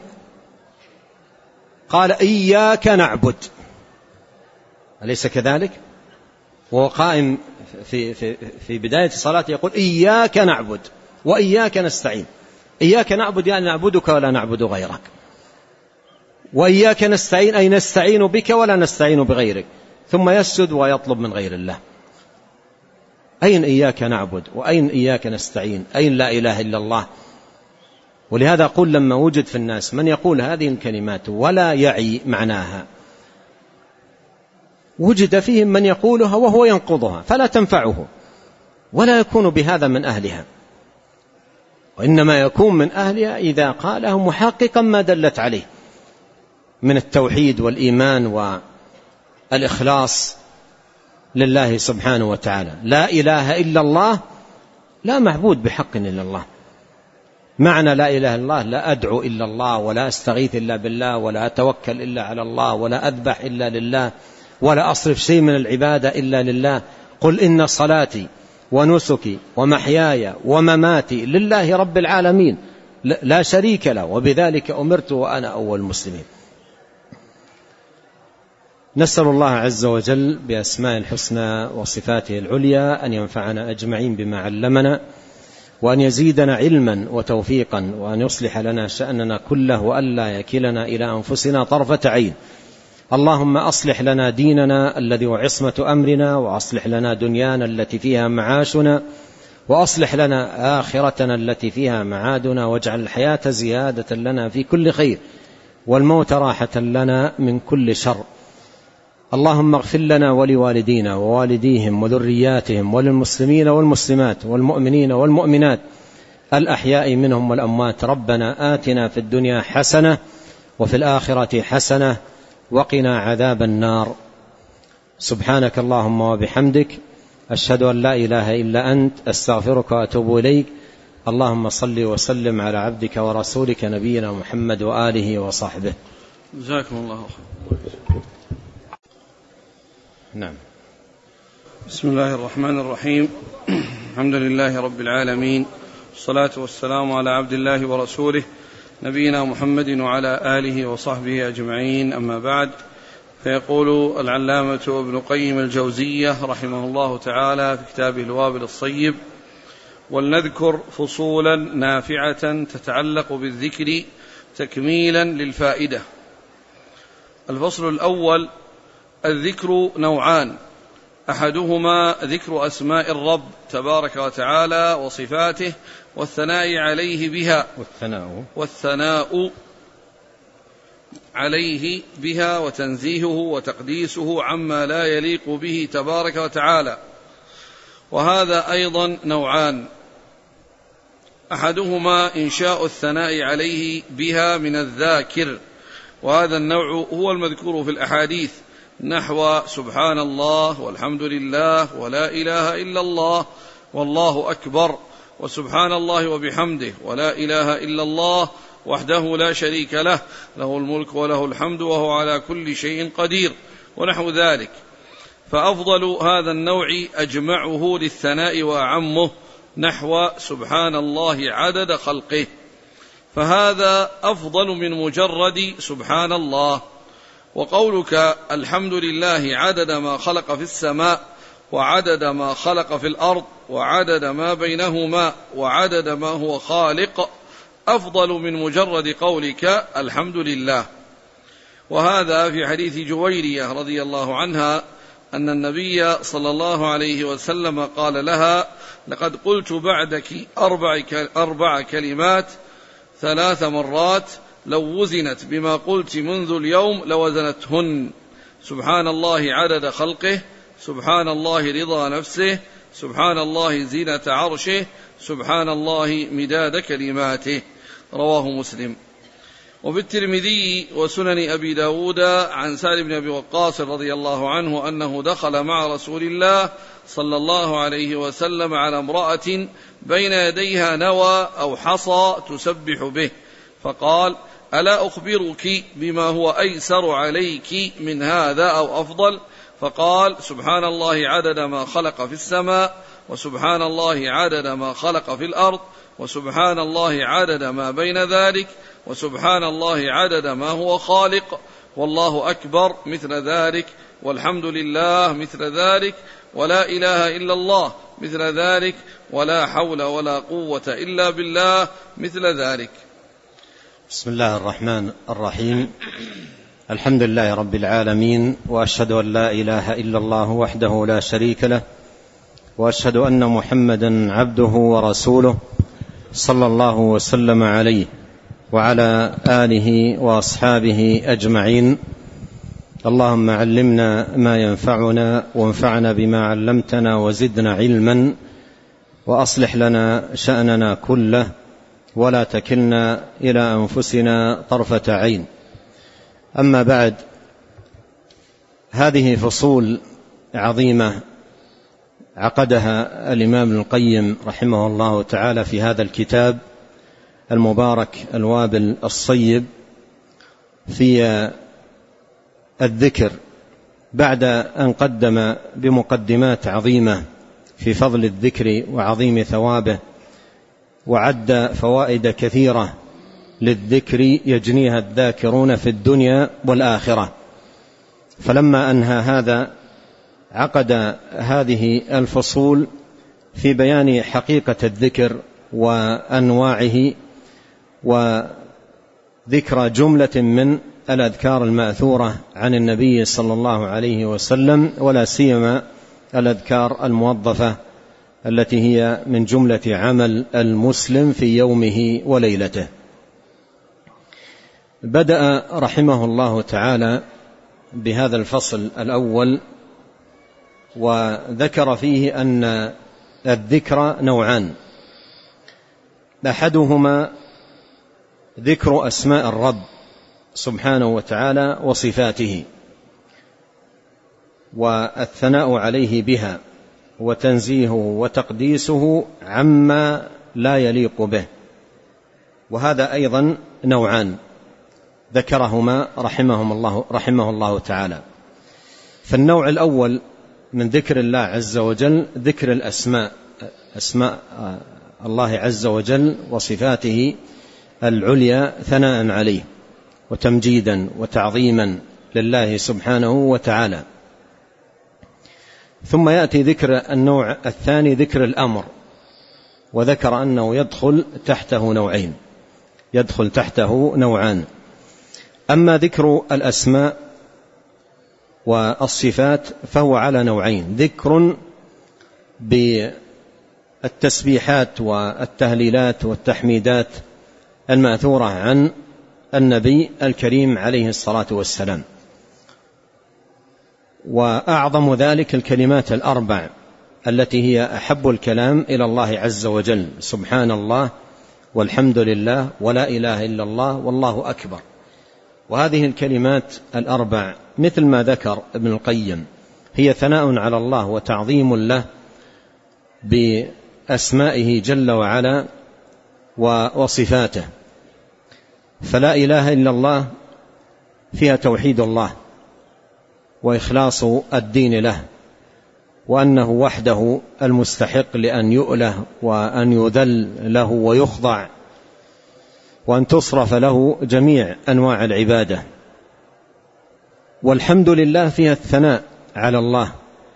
[SPEAKER 1] قال إياك نعبد، أليس كذلك؟ وهو قائم في, في, في بداية الصلاة يقول إياك نعبد وإياك نستعين. إياك نعبد يعني نعبدك ولا نعبد غيرك، وإياك نستعين أي نستعين بك ولا نستعين بغيرك، ثم يسجد ويطلب من غير الله. أين إياك نعبد وأين إياك نستعين؟ أين لا إله إلا الله؟ ولهذا أقول لما وجد في الناس من يقول هذه الكلمات ولا يعي معناها، وجد فيهم من يقولها وهو ينقضها فلا تنفعه ولا يكون بهذا من أهلها، وإنما يكون من أهلها إذا قالها محققا ما دلت عليه من التوحيد والإيمان والإخلاص لله سبحانه وتعالى. لا إله إلا الله، لا معبود بحق إلا الله. معنى لا إله إلا الله لا أدعو إلا الله، ولا أستغيث إلا بالله، ولا أتوكل إلا على الله، ولا أذبح إلا لله، ولا أصرف شيء من العبادة إلا لله. قل إن صلاتي ونسكي ومحياي ومماتي لله رب العالمين لا شريك له وبذلك أمرت وأنا أول المسلمين. نسأل الله عز وجل بأسماء الحسنى وصفاته العليا أن ينفعنا أجمعين بما علمنا، وأن يزيدنا علما وتوفيقا، وأن يصلح لنا شأننا كله، وأن لا يكلنا إلى أنفسنا طرفة عين. اللهم أصلح لنا ديننا الذي هو عصمة أمرنا، وأصلح لنا دنيانا التي فيها معاشنا، وأصلح لنا آخرتنا التي فيها معادنا، واجعل الحياة زيادة لنا في كل خير، والموت راحة لنا من كل شر. اللهم اغفر لنا ولوالدينا ووالديهم وذرياتهم وللمسلمين والمسلمات والمؤمنين والمؤمنات الأحياء منهم والأموات. ربنا آتنا في الدنيا حسنة وفي الآخرة حسنة وقنا عذاب النار. سبحانك اللهم وبحمدك، أشهد أن لا إله إلا أنت، أستغفرك وأتوب إليك. اللهم صل وسلم على عبدك ورسولك نبينا محمد وآله وصحبه.
[SPEAKER 2] جزاكم الله خير.
[SPEAKER 1] نعم.
[SPEAKER 2] بسم الله الرحمن الرحيم. الحمد لله رب العالمين، والصلاة والسلام على عبد الله ورسوله نبينا محمد وعلى آله وصحبه أجمعين، أما بعد. فيقول العلامة ابن قيم الجوزية رحمه الله تعالى في كتابه الوابل الصيب: ولنذكر فصولا نافعة تتعلق بالذكر تكميلا للفائدة. الفصل الأول: الذكر نوعان، أحدهما ذكر أسماء الرب تبارك وتعالى وصفاته والثناء عليه بها
[SPEAKER 1] والثناء,
[SPEAKER 2] والثناء عليه بها وتنزيهه وتقديسه عما لا يليق به تبارك وتعالى. وهذا أيضا نوعان، أحدهما إنشاء الثناء عليه بها من الذاكر، وهذا النوع هو المذكور في الأحاديث نحو سبحان الله والحمد لله ولا إله إلا الله والله أكبر وسبحان الله وبحمده ولا إله إلا الله وحده لا شريك له، له الملك وله الحمد وهو على كل شيء قدير، ونحو ذلك. فأفضل هذا النوع أجمعه للثناء وأعمه نحو سبحان الله عدد خلقه، فهذا أفضل من مجرد سبحان الله. وقولك الحمد لله عدد ما خلق في السماء وعدد ما خلق في الأرض وعدد ما بينهما وعدد ما هو خالق أفضل من مجرد قولك الحمد لله. وهذا في حديث جويرية رضي الله عنها أن النبي صلى الله عليه وسلم قال لها: لقد قلت بعدك أربع, أربع كلمات ثلاث مرات، لو وزنت بما قلت منذ اليوم لوزنتهن: سبحان الله عدد خلقه، سبحان الله رضا نفسه، سبحان الله زينة عرشه، سبحان الله مداد كلماته. رواه مسلم. وفي الترمذي وسنن أبي داود عن سعد بن أبي وقاص رضي الله عنه أنه دخل مع رسول الله صلى الله عليه وسلم على امرأة بين يديها نوى أو حصى تسبح به، فقال: ألا أخبرك بما هو أيسر عليك من هذا أو أفضل؟ فقال: سبحان الله عدد ما خلق في السماء، وسبحان الله عدد ما خلق في الأرض، وسبحان الله عدد ما بين ذلك، وسبحان الله عدد ما هو خالق، والله أكبر مثل ذلك، والحمد لله مثل ذلك، ولا إله إلا الله مثل ذلك، ولا حول ولا قوة إلا بالله مثل ذلك.
[SPEAKER 1] بسم الله الرحمن الرحيم. الحمد لله رب العالمين، وأشهد أن لا إله إلا الله وحده لا شريك له، وأشهد أن محمدا عبده ورسوله صلى الله وسلم عليه وعلى آله وأصحابه أجمعين. اللهم علمنا ما ينفعنا، وانفعنا بما علمتنا، وزدنا علما، وأصلح لنا شأننا كله، ولا تكلنا إلى أنفسنا طرفة عين. أما بعد، هذه فصول عظيمة عقدها الإمام ابن القيم رحمه الله تعالى في هذا الكتاب المبارك الوابل الصيب في الذكر، بعد أن قدم بمقدمات عظيمة في فضل الذكر وعظيم ثوابه، وعد فوائد كثيرة للذكر يجنيها الذاكرون في الدنيا والآخرة. فلما أنهى هذا عقد هذه الفصول في بيان حقيقة الذكر وأنواعه، وذكر جملة من الأذكار المأثورة عن النبي صلى الله عليه وسلم، ولا سيما الأذكار الموظفة التي هي من جملة عمل المسلم في يومه وليلته. بدأ رحمه الله تعالى بهذا الفصل الأول، وذكر فيه أن الذكر نوعان: أحدهما ذكر أسماء الرب سبحانه وتعالى وصفاته، والثناء عليه بها، وتنزيهه وتقديسه عما لا يليق به. وهذا أيضا نوعان ذكرهما رحمهم الله رحمه الله تعالى. فالنوع الأول من ذكر الله عز وجل ذكر الأسماء، أسماء الله عز وجل وصفاته العليا، ثناء عليه وتمجيدا وتعظيما لله سبحانه وتعالى. ثم يأتي ذكر النوع الثاني ذكر الأمر، وذكر أنه يدخل تحته نوعين، يدخل تحته نوعان. أما ذكر الأسماء والصفات فهو على نوعين: ذكر بالتسبيحات والتهليلات والتحميدات المأثورة عن النبي الكريم عليه الصلاة والسلام، وأعظم ذلك الكلمات الأربع التي هي أحب الكلام إلى الله عز وجل: سبحان الله، والحمد لله، ولا إله إلا الله، والله أكبر. وهذه الكلمات الأربع مثل ما ذكر ابن القيم هي ثناء على الله وتعظيم له بأسمائه جل وعلا وصفاته. فلا إله إلا الله فيها توحيد الله وإخلاص الدين له، وأنه وحده المستحق لأن يؤله وأن يذل له ويخضع، وأن تصرف له جميع أنواع العبادة. والحمد لله فيها الثناء على الله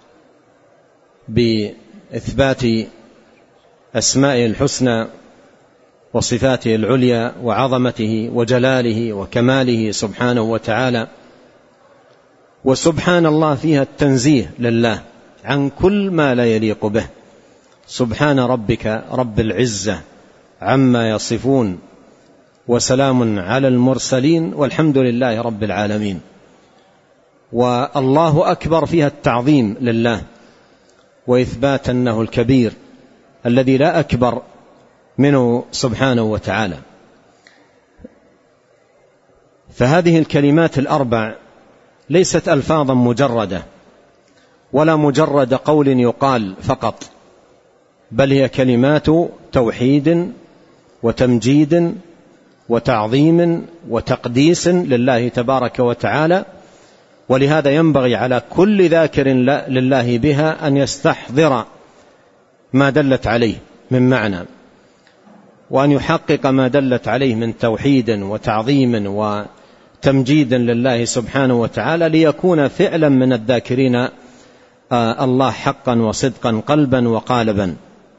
[SPEAKER 1] بإثبات أسمائه الحسنى وصفاته العليا وعظمته وجلاله وكماله سبحانه وتعالى. وسبحان الله فيها التنزيه لله عن كل ما لا يليق به: سبحان ربك رب العزة عما يصفون، وسلام على المرسلين، والحمد لله رب العالمين. والله أكبر فيها التعظيم لله وإثبات أنه الكبير الذي لا أكبر منه سبحانه وتعالى. فهذه الكلمات الأربع ليست ألفاظا مجردة ولا مجرد قول يقال فقط، بل هي كلمات توحيد وتمجيد وتعظيم وتقديس لله تبارك وتعالى. ولهذا ينبغي على كل ذاكر لله بها أن يستحضر ما دلت عليه من معنى، وأن يحقق ما دلت عليه من توحيد وتعظيم وتمجيد لله سبحانه وتعالى، ليكون فعلا من الذاكرين الله حقا وصدقا قلبا وقالبا.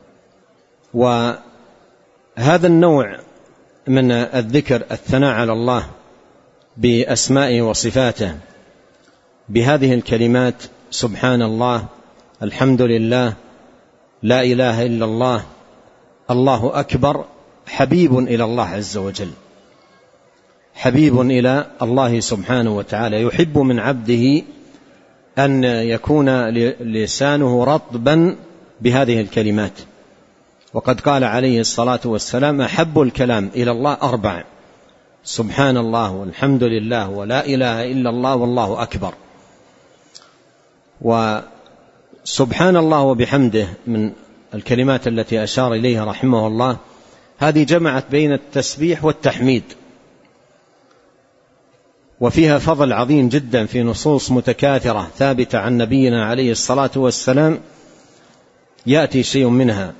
[SPEAKER 1] وهذا النوع من الذكر الثناء على الله بأسمائه وصفاته بهذه الكلمات: سبحان الله، الحمد لله، لا إله إلا الله، الله أكبر، حبيب إلى الله عز وجل، حبيب إلى الله سبحانه وتعالى. يحب من عبده أن يكون لسانه رطبا بهذه الكلمات. وقد قال عليه الصلاة والسلام: أحب الكلام إلى الله أربع: سبحان الله، والحمد لله، ولا إله إلا الله، والله أكبر. وسبحان الله وبحمده من الكلمات التي أشار إليها رحمه الله، هذه جمعت بين التسبيح والتحميد، وفيها فضل عظيم جدا في نصوص متكاثرة ثابتة عن نبينا عليه الصلاة والسلام، يأتي شيء منها.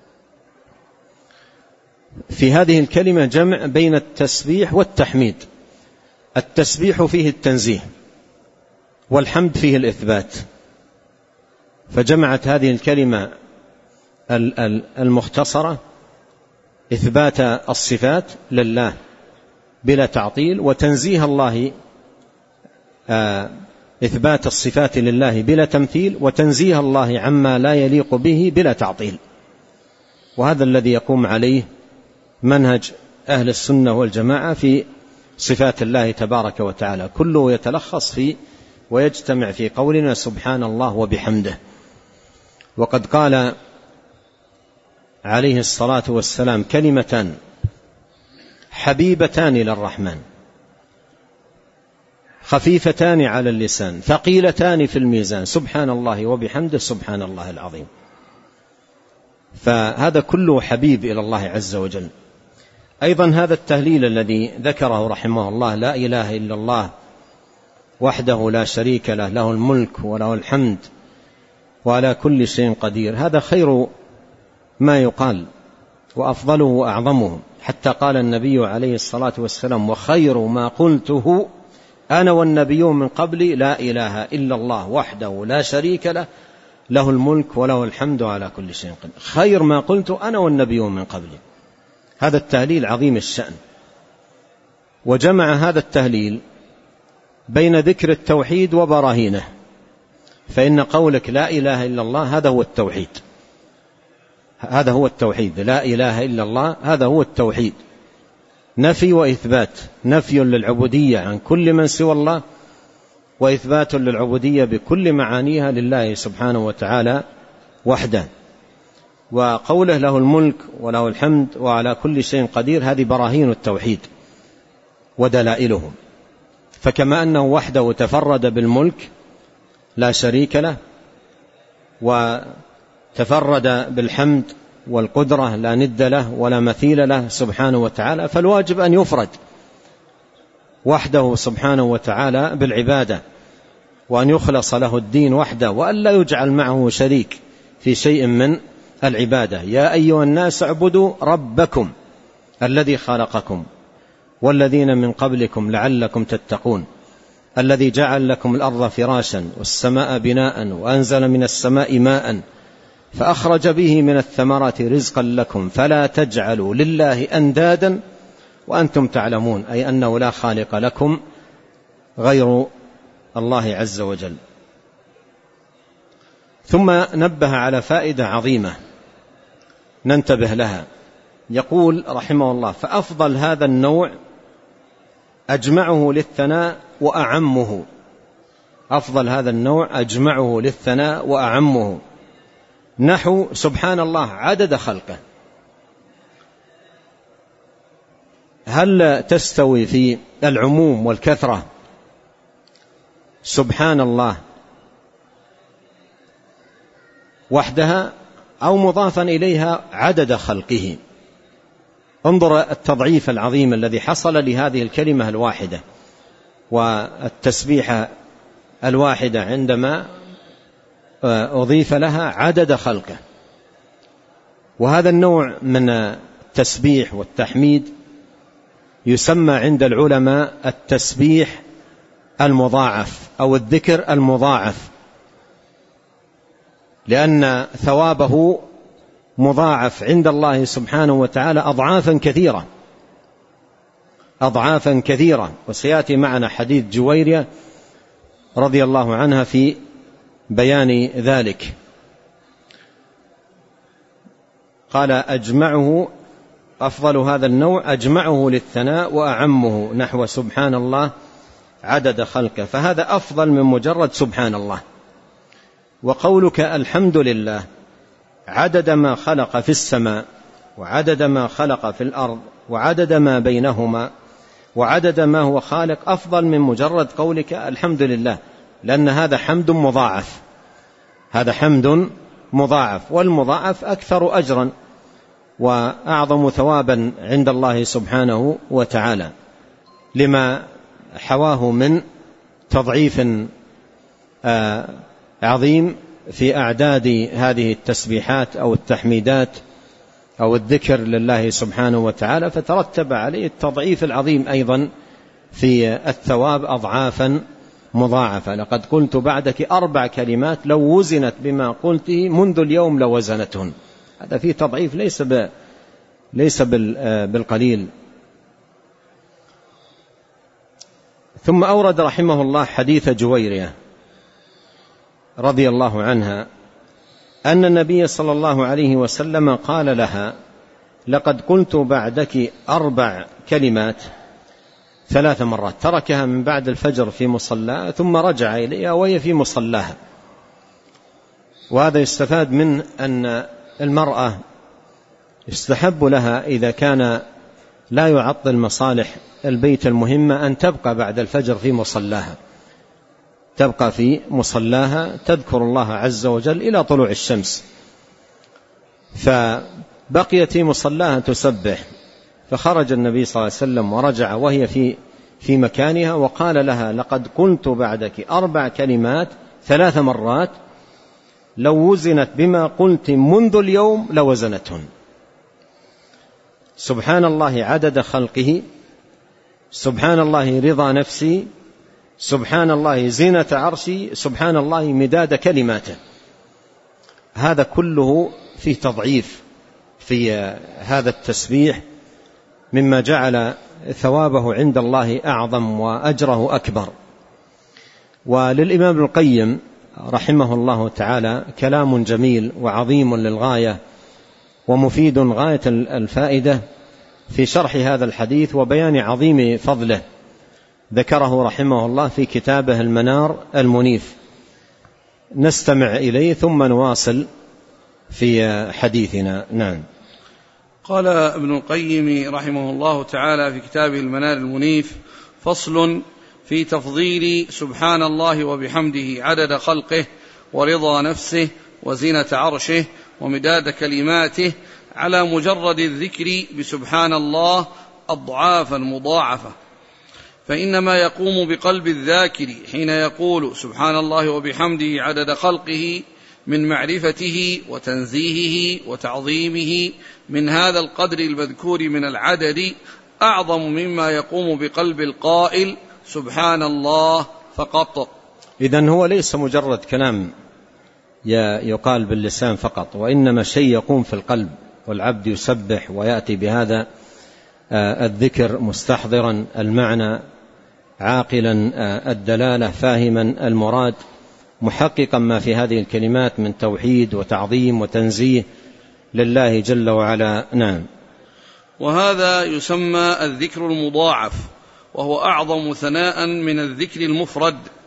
[SPEAKER 1] في هذه الكلمة جمع بين التسبيح والتحميد. التسبيح فيه التنزيه، والحمد فيه الإثبات، فجمعت هذه الكلمة المختصرة إثبات الصفات لله بلا تعطيل، وتنزيه الله إثبات الصفات لله بلا تمثيل، وتنزيه الله عما لا يليق به بلا تعطيل. وهذا الذي يقوم عليه منهج أهل السنة والجماعة في صفات الله تبارك وتعالى، كله يتلخص في ويجتمع في قولنا سبحان الله وبحمده. وقد قال عليه الصلاة والسلام: كلمتان حبيبتان للرحمن، خفيفتان على اللسان، ثقيلتان في الميزان، سبحان الله وبحمده، سبحان الله العظيم. فهذا كله حبيب إلى الله عز وجل. أيضا هذا التهليل الذي ذكره رحمه الله: لا إله إلا الله وحده لا شريك له، له الملك وله الحمد وعلى كل شيء قدير، هذا خير ما يقال وأفضله وأعظمه. حتى قال النبي عليه الصلاة والسلام: وخير ما قلته أنا والنبيون من قبلي لا إله إلا الله وحده لا شريك له، له الملك وله الحمد على كل شيء قدير. خير ما قلت أنا والنبيون من قبلي. هذا التهليل عظيم الشأن. وجمع هذا التهليل بين ذكر التوحيد وبراهينه، فإن قولك لا إله إلا الله هذا هو التوحيد، هذا هو التوحيد، لا إله إلا الله هذا هو التوحيد، نفي وإثبات، نفي للعبودية عن كل من سوى الله، وإثبات للعبودية بكل معانيها لله سبحانه وتعالى وحده. وقوله له الملك وله الحمد وعلى كل شيء قدير، هذه براهين التوحيد ودلائله. فكما أنه وحده تفرد بالملك لا شريك له، وتفرد بالحمد والقدرة لا ند له ولا مثيل له سبحانه وتعالى، فالواجب أن يفرد وحده سبحانه وتعالى بالعبادة، وأن يخلص له الدين وحده، وأن لا يجعل معه شريك في شيء من العبادة. يا أيها الناس اعبدوا ربكم الذي خلقكم والذين من قبلكم لعلكم تتقون، الذي جعل لكم الأرض فراشا والسماء بناء وأنزل من السماء ماء فأخرج به من الثمرات رزقا لكم فلا تجعلوا لله أندادا وأنتم تعلمون، أي أنه لا خالق لكم غير الله عز وجل. ثم نبه على فائدة عظيمة ننتبه لها. يقول رحمه الله: فأفضل هذا النوع أجمعه للثناء وأعمه، أفضل هذا النوع أجمعه للثناء وأعمه، نحو سبحان الله عدد خلقه. هل تستوي في العموم والكثرة سبحان الله وحدها أو مضافا إليها عدد خلقه؟ انظر التضعيف العظيم الذي حصل لهذه الكلمة الواحدة والتسبيحة الواحدة عندما أضيف لها عدد خلقه. وهذا النوع من التسبيح والتحميد يسمى عند العلماء التسبيح المضاعف أو الذكر المضاعف، لأن ثوابه مضاعف عند الله سبحانه وتعالى أضعافا كثيرة أضعافا كثيرة وسيأتي معنا حديث جويرية رضي الله عنها في بيان ذلك. قال أجمعه أفضل هذا النوع أجمعه للثناء وأعمه، نحو سبحان الله عدد خلقه، فهذا أفضل من مجرد سبحان الله. وقولك الحمد لله عدد ما خلق في السماء وعدد ما خلق في الأرض وعدد ما بينهما وعدد ما هو خالق أفضل من مجرد قولك الحمد لله، لأن هذا حمد مضاعف هذا حمد مضاعف والمضاعف أكثر أجرا وأعظم ثوابا عند الله سبحانه وتعالى لما حواه من تضعيف عظيم في أعداد هذه التسبيحات أو التحميدات أو الذكر لله سبحانه وتعالى، فترتب عليه التضعيف العظيم أيضا في الثواب أضعافا مضاعفة. لقد قلت بعدك أربع كلمات لو وزنت بما قلته منذ اليوم لوزنتهن. هذا فيه تضعيف ليس ب... ليس بالقليل. ثم أورد رحمه الله حديث جويرية رضي الله عنها أن النبي صلى الله عليه وسلم قال لها لقد قلت بعدك أربع كلمات ثلاث مرات، تركها من بعد الفجر في مصلاها ثم رجع إليها وهي في مصلاها. وهذا يستفاد من أن المرأة يستحب لها إذا كان لا يعطل مصالح البيت المهمة أن تبقى بعد الفجر في مصلاها تبقى في مصلاها تذكر الله عز وجل إلى طلوع الشمس، فبقيت في مصلاها تسبح. فخرج النبي صلى الله عليه وسلم ورجع وهي في في مكانها وقال لها لقد قلت بعدك أربع كلمات ثلاث مرات لو وزنت بما قلت منذ اليوم لوزنتهن. سبحان الله عدد خلقه، سبحان الله رضا نفسي، سبحان الله زينة عرشي، سبحان الله مداد كلماته. هذا كله فيه تضعيف في هذا التسبيح مما جعل ثوابه عند الله أعظم وأجره أكبر. وللإمام ابن القيم رحمه الله تعالى كلام جميل وعظيم للغاية ومفيد غاية الفائدة في شرح هذا الحديث وبيان عظيم فضله، ذكره رحمه الله في كتابه المنار المنيف. نستمع إليه ثم نواصل في حديثنا. نعم.
[SPEAKER 2] قال ابن القيم رحمه الله تعالى في كتابه المنار المنيف: فصل في تفضيل سبحان الله وبحمده عدد خلقه ورضا نفسه وزينة عرشه ومداد كلماته على مجرد الذكر بسبحان الله أضعافا مضاعفة، فإنما يقوم بقلب الذاكر حين يقول سبحان الله وبحمده عدد خلقه من معرفته وتنزيهه وتعظيمه من هذا القدر المذكور من العدد أعظم مما يقوم بقلب القائل سبحان الله فقط.
[SPEAKER 1] إذن هو ليس مجرد كلام يقال باللسان فقط، وإنما شيء يقوم في القلب، والعبد يسبح ويأتي بهذا الذكر مستحضرا المعنى عاقلا الدلالة فاهما المراد محققا ما في هذه الكلمات من توحيد وتعظيم وتنزيه لله جل وعلا. نعم.
[SPEAKER 2] وهذا يسمى الذكر المضاعف، وهو أعظم ثناء من الذكر المفرد،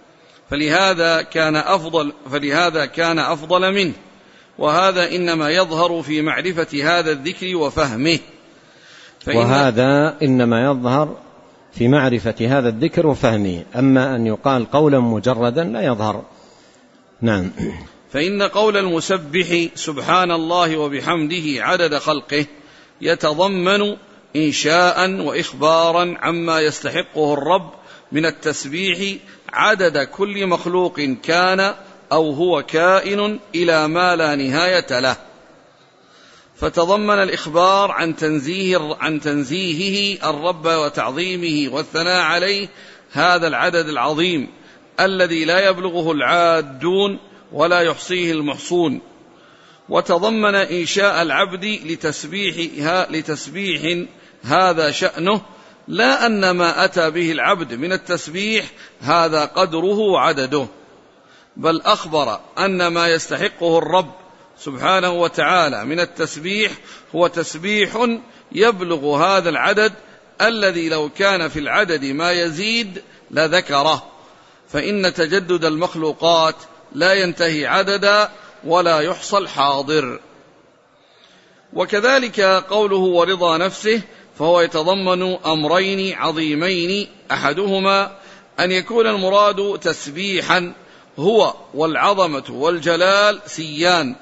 [SPEAKER 2] فلهذا كان أفضل, فلهذا كان أفضل منه، وهذا إنما يظهر في معرفة هذا الذكر وفهمه.
[SPEAKER 1] وهذا إنما يظهر في معرفة هذا الذكر وفهمه، أما أن يقال قولا مجردا لا يظهر. نعم.
[SPEAKER 2] فإن قول المسبح سبحان الله وبحمده عدد خلقه يتضمن إنشاء وإخبارا عما يستحقه الرب من التسبيح عدد كل مخلوق كان أو هو كائن إلى ما لا نهاية له، فتضمن الإخبار عن تنزيه عن تنزيهه الرب وتعظيمه والثناء عليه هذا العدد العظيم الذي لا يبلغه العادون ولا يحصيه المحصون، وتضمن إنشاء العبد لتسبيح, لتسبيح هذا شأنه، لا أن ما أتى به العبد من التسبيح هذا قدره وعدده، بل أخبر أن ما يستحقه الرب سبحانه وتعالى من التسبيح هو تسبيح يبلغ هذا العدد الذي لو كان في العدد ما يزيد لذكره، فإن تجدد المخلوقات لا ينتهي عددا ولا يحصى الحاضر. وكذلك قوله ورضا نفسه فهو يتضمن أمرين عظيمين، أحدهما أن يكون المراد تسبيحا هو والعظمة والجلال سيان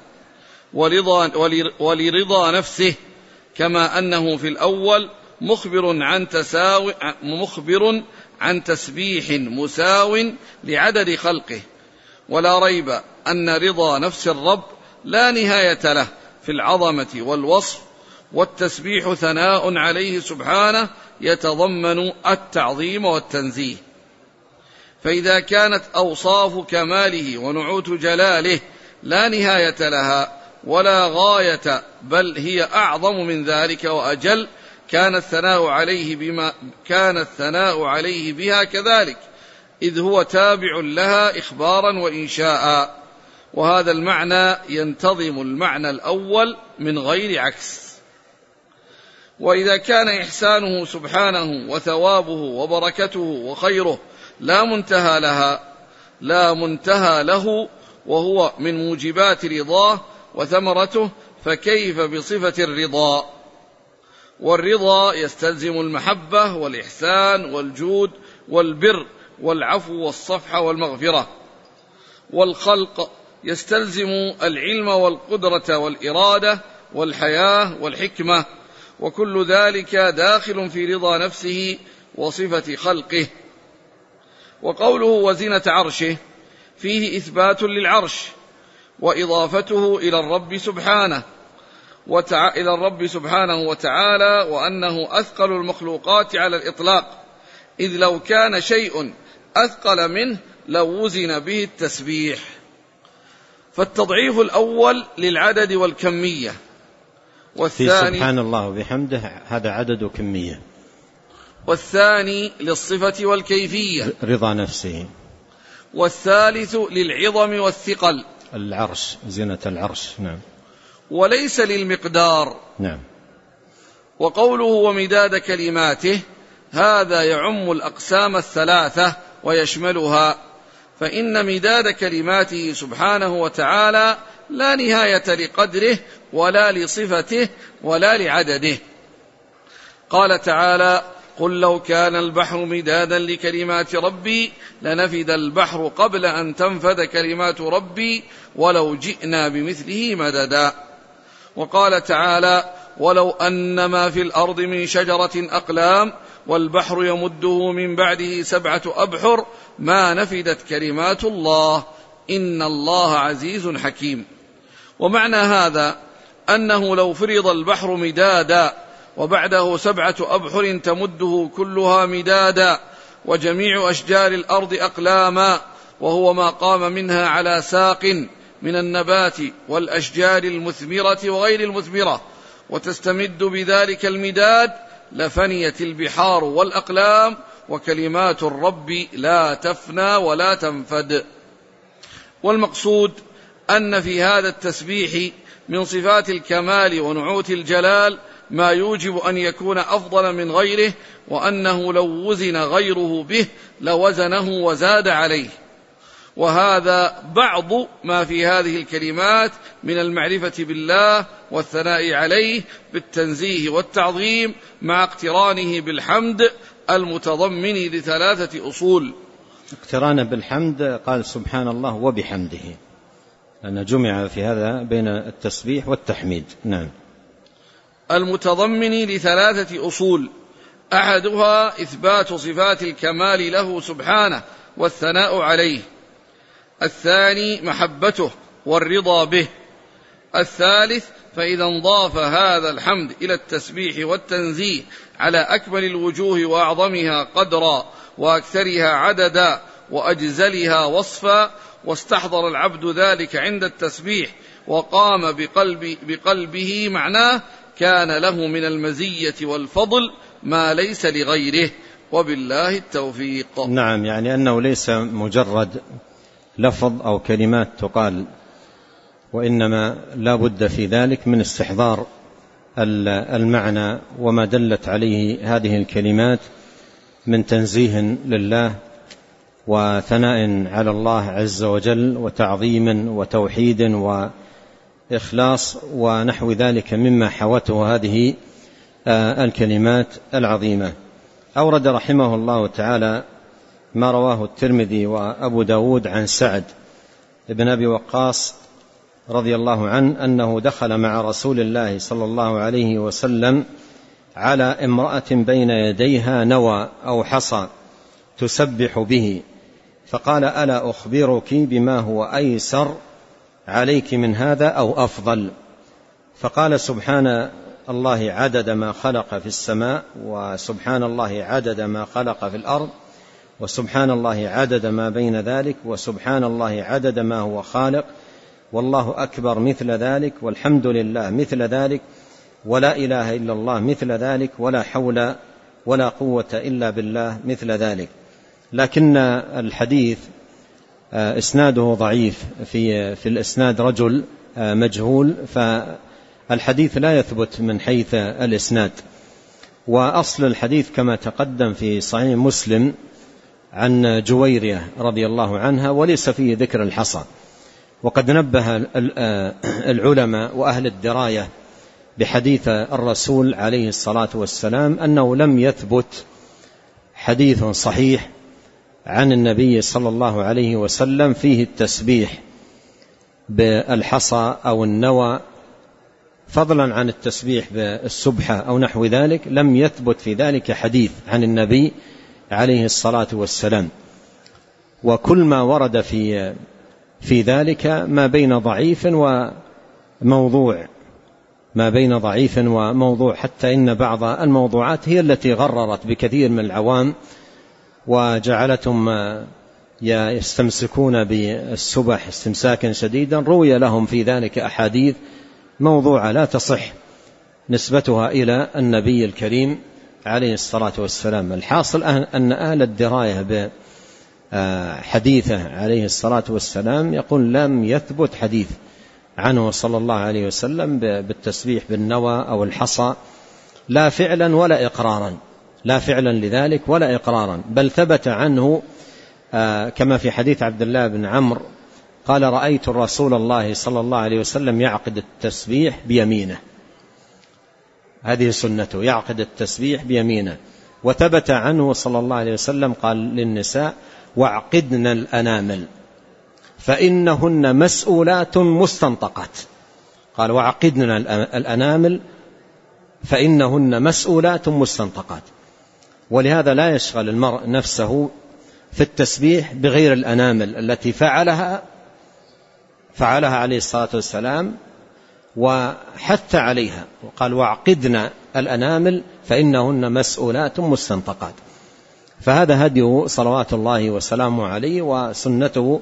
[SPEAKER 2] ولرضا نفسه، كما أنه في الأول مخبر عن, تساو مخبر عن تسبيح مساو لعدد خلقه، ولا ريب أن رضا نفس الرب لا نهاية له في العظمة والوصف، والتسبيح ثناء عليه سبحانه يتضمن التعظيم والتنزيه. فإذا كانت أوصاف كماله ونعوت جلاله لا نهاية لها ولا غاية بل هي أعظم من ذلك وأجل، كان الثناء عليه بما كان الثناء عليه بها كذلك، إذ هو تابع لها إخبارا وإنشاء، وهذا المعنى ينتظم المعنى الأول من غير عكس. وإذا كان إحسانه سبحانه وثوابه وبركته وخيره لا منتهى لها لا منتهى له وهو من موجبات رضاه وثمرته، فكيف بصفة الرضا؟ والرضا يستلزم المحبة والإحسان والجود والبر والعفو والصفح والمغفرة، والخلق يستلزم العلم والقدرة والإرادة والحياة والحكمة، وكل ذلك داخل في رضا نفسه وصفة خلقه. وقوله وزنة عرشه فيه إثبات للعرش وإضافته إلى الرب سبحانه وتع... إلى الرب سبحانه وتعالى، وأنه أثقل المخلوقات على الإطلاق، إذ لو كان شيء أثقل منه لو وزن به التسبيح. فالتضعيف الأول للعدد والكمية، والثاني
[SPEAKER 1] سبحان الله وبحمده هذا عدد وكمية،
[SPEAKER 2] والثاني للصفة والكيفية
[SPEAKER 1] رضا نفسه،
[SPEAKER 2] والثالث للعظم والثقل
[SPEAKER 1] العرش زينة العرش. نعم.
[SPEAKER 2] وليس للمقدار.
[SPEAKER 1] نعم.
[SPEAKER 2] وقوله ومداد كلماته هذا يعم الأقسام الثلاثة ويشملها، فإن مداد كلماته سبحانه وتعالى لا نهاية لقدره ولا لصفته ولا لعدده. قال تعالى قل لو كان البحر مدادا لكلمات ربي لنفد البحر قبل أن تنفد كلمات ربي ولو جئنا بمثله مددا. وقال تعالى ولو أن ما في الأرض من شجرة أقلام والبحر يمده من بعده سبعة أبحر ما نفدت كلمات الله إن الله عزيز حكيم. ومعنى هذا أنه لو فرض البحر مدادا وبعده سبعة أبحر تمده كلها مدادا وجميع أشجار الأرض أقلاما، وهو ما قام منها على ساق من النبات والأشجار المثمرة وغير المثمرة، وتستمد بذلك المداد لفنيت البحار والأقلام، وكلمات الرب لا تفنى ولا تنفد. والمقصود أن في هذا التسبيح من صفات الكمال ونعوت الجلال ما يوجب أن يكون أفضل من غيره، وأنه لو وزن غيره به لوزنه وزاد عليه. وهذا بعض ما في هذه الكلمات من المعرفة بالله والثناء عليه بالتنزيه والتعظيم مع اقترانه بالحمد المتضمن لثلاثة أصول.
[SPEAKER 1] اقترانه بالحمد قال سبحان الله وبحمده، لأن جمع في هذا بين التسبيح والتحميد. نعم.
[SPEAKER 2] المتضمن لثلاثة أصول، أحدها إثبات صفات الكمال له سبحانه والثناء عليه، الثاني محبته والرضا به، الثالث فإذا انضاف هذا الحمد إلى التسبيح والتنزيه على أكمل الوجوه وأعظمها قدرا وأكثرها عددا وأجزلها وصفا، واستحضر العبد ذلك عند التسبيح وقام بقلب بقلبه معناه، كان له من المزية والفضل ما ليس لغيره، وبالله التوفيق.
[SPEAKER 1] نعم، يعني أنه ليس مجرد لفظ أو كلمات تقال، وإنما لا بد في ذلك من استحضار المعنى وما دلت عليه هذه الكلمات من تنزيه لله وثناء على الله عز وجل وتعظيم وتوحيد وإخلاص ونحو ذلك مما حوته هذه الكلمات العظيمة. أورد رحمه الله تعالى ما رواه الترمذي وأبو داود عن سعد بن أبي وقاص رضي الله عنه أنه دخل مع رسول الله صلى الله عليه وسلم على امرأة بين يديها نوى أو حصى تسبح به، فقال ألا أخبرك بما هو أيسر عليك من هذا أو أفضل؟ فقال سبحان الله عدد ما خلق في السماء، وسبحان الله عدد ما خلق في الأرض، وسبحان الله عدد ما بين ذلك، وسبحان الله عدد ما هو خالق، والله أكبر مثل ذلك، والحمد لله مثل ذلك، ولا إله إلا الله مثل ذلك، ولا حول ولا قوة إلا بالله مثل ذلك. لكن الحديث إسناده ضعيف، في في الإسناد رجل مجهول، فالحديث لا يثبت من حيث الإسناد. وأصل الحديث كما تقدم في صحيح مسلم عن جويرية رضي الله عنها، وليس فيه ذكر الحصى. وقد نبه العلماء وأهل الدراية بحديث الرسول عليه الصلاة والسلام أنه لم يثبت حديث صحيح عن النبي صلى الله عليه وسلم فيه التسبيح بالحصى أو النوى، فضلا عن التسبيح بالسبحة أو نحو ذلك، لم يثبت في ذلك حديث عن النبي عليه الصلاة والسلام. وكل ما ورد في في ذلك ما بين ضعيف وموضوع، ما بين ضعيف وموضوع، حتى إن بعض الموضوعات هي التي غررت بكثير من العوام وجعلتهم يستمسكون بالسبح استمساكا شديدا. روي لهم في ذلك أحاديث موضوعة لا تصح نسبتها إلى النبي الكريم عليه الصلاة والسلام. الحاصل أن أهل الدراية بحديثه عليه الصلاة والسلام يقول لم يثبت حديث عنه صلى الله عليه وسلم بالتسبيح بالنوى أو الحصى، لا فعلا ولا إقرارا، لا فعلا لذلك ولا إقرارا، بل ثبت عنه كما في حديث عبد الله بن عمرو قال رأيت الرسول الله صلى الله عليه وسلم يعقد التسبيح بيمينه، هذه سنته، يعقد التسبيح بيمينه. وثبت عنه صلى الله عليه وسلم قال للنساء واعقدن الأنامل فإنهن مسؤولات مستنطقات، قال واعقدن الأنامل فإنهن مسؤولات مستنطقات. ولهذا لا يشغل المرء نفسه في التسبيح بغير الأنامل التي فعلها فعلها عليه الصلاة والسلام وحث عليها، وقال واعقدن الأنامل فإنهن مسؤولات مستنطقات. فهذا هديه صلوات الله وسلامه عليه وسنته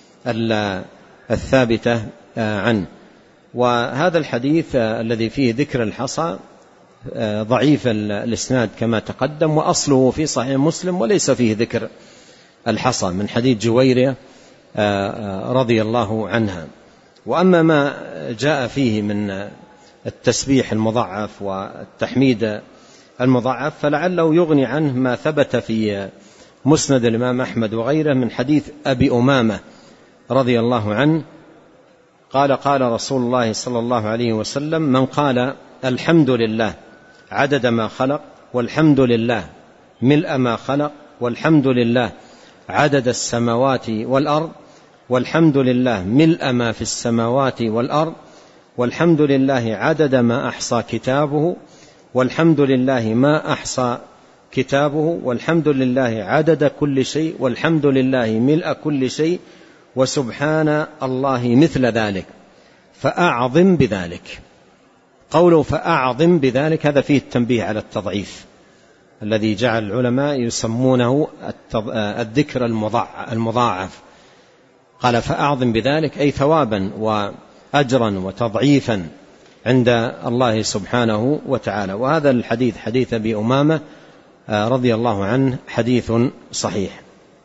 [SPEAKER 1] الثابتة عنه. وهذا الحديث الذي فيه ذكر الحصى ضعيف الإسناد كما تقدم، وأصله في صحيح مسلم وليس فيه ذكر الحصى من حديث جويرية رضي الله عنها. وأما ما جاء فيه من التسبيح المضاعف والتحميد المضاعف فلعله يغني عنه ما ثبت في مسند الإمام أحمد وغيره من حديث أبي أمامة رضي الله عنه قال قال رسول الله صلى الله عليه وسلم: من قال الحمد لله عدد ما خلق، والحمد لله ملء ما خلق، والحمد لله عدد السماوات والأرض، والحمد لله ملء ما في السماوات والأرض، والحمد لله عدد ما أحصى كتابه، والحمد لله ما أحصى كتابه، والحمد لله عدد كل شيء، والحمد لله ملء كل شيء، وسبحان الله مثل ذلك، فأعظم بذلك. قوله فأعظم بذلك هذا فيه التنبيه على التضعيف الذي جعل العلماء يسمونه الذكر المضاعف. قال فأعظم بذلك أي ثوابا وأجرا وتضعيفا عند الله سبحانه وتعالى. وهذا الحديث حديث أبي أمامة رضي الله عنه حديث صحيح.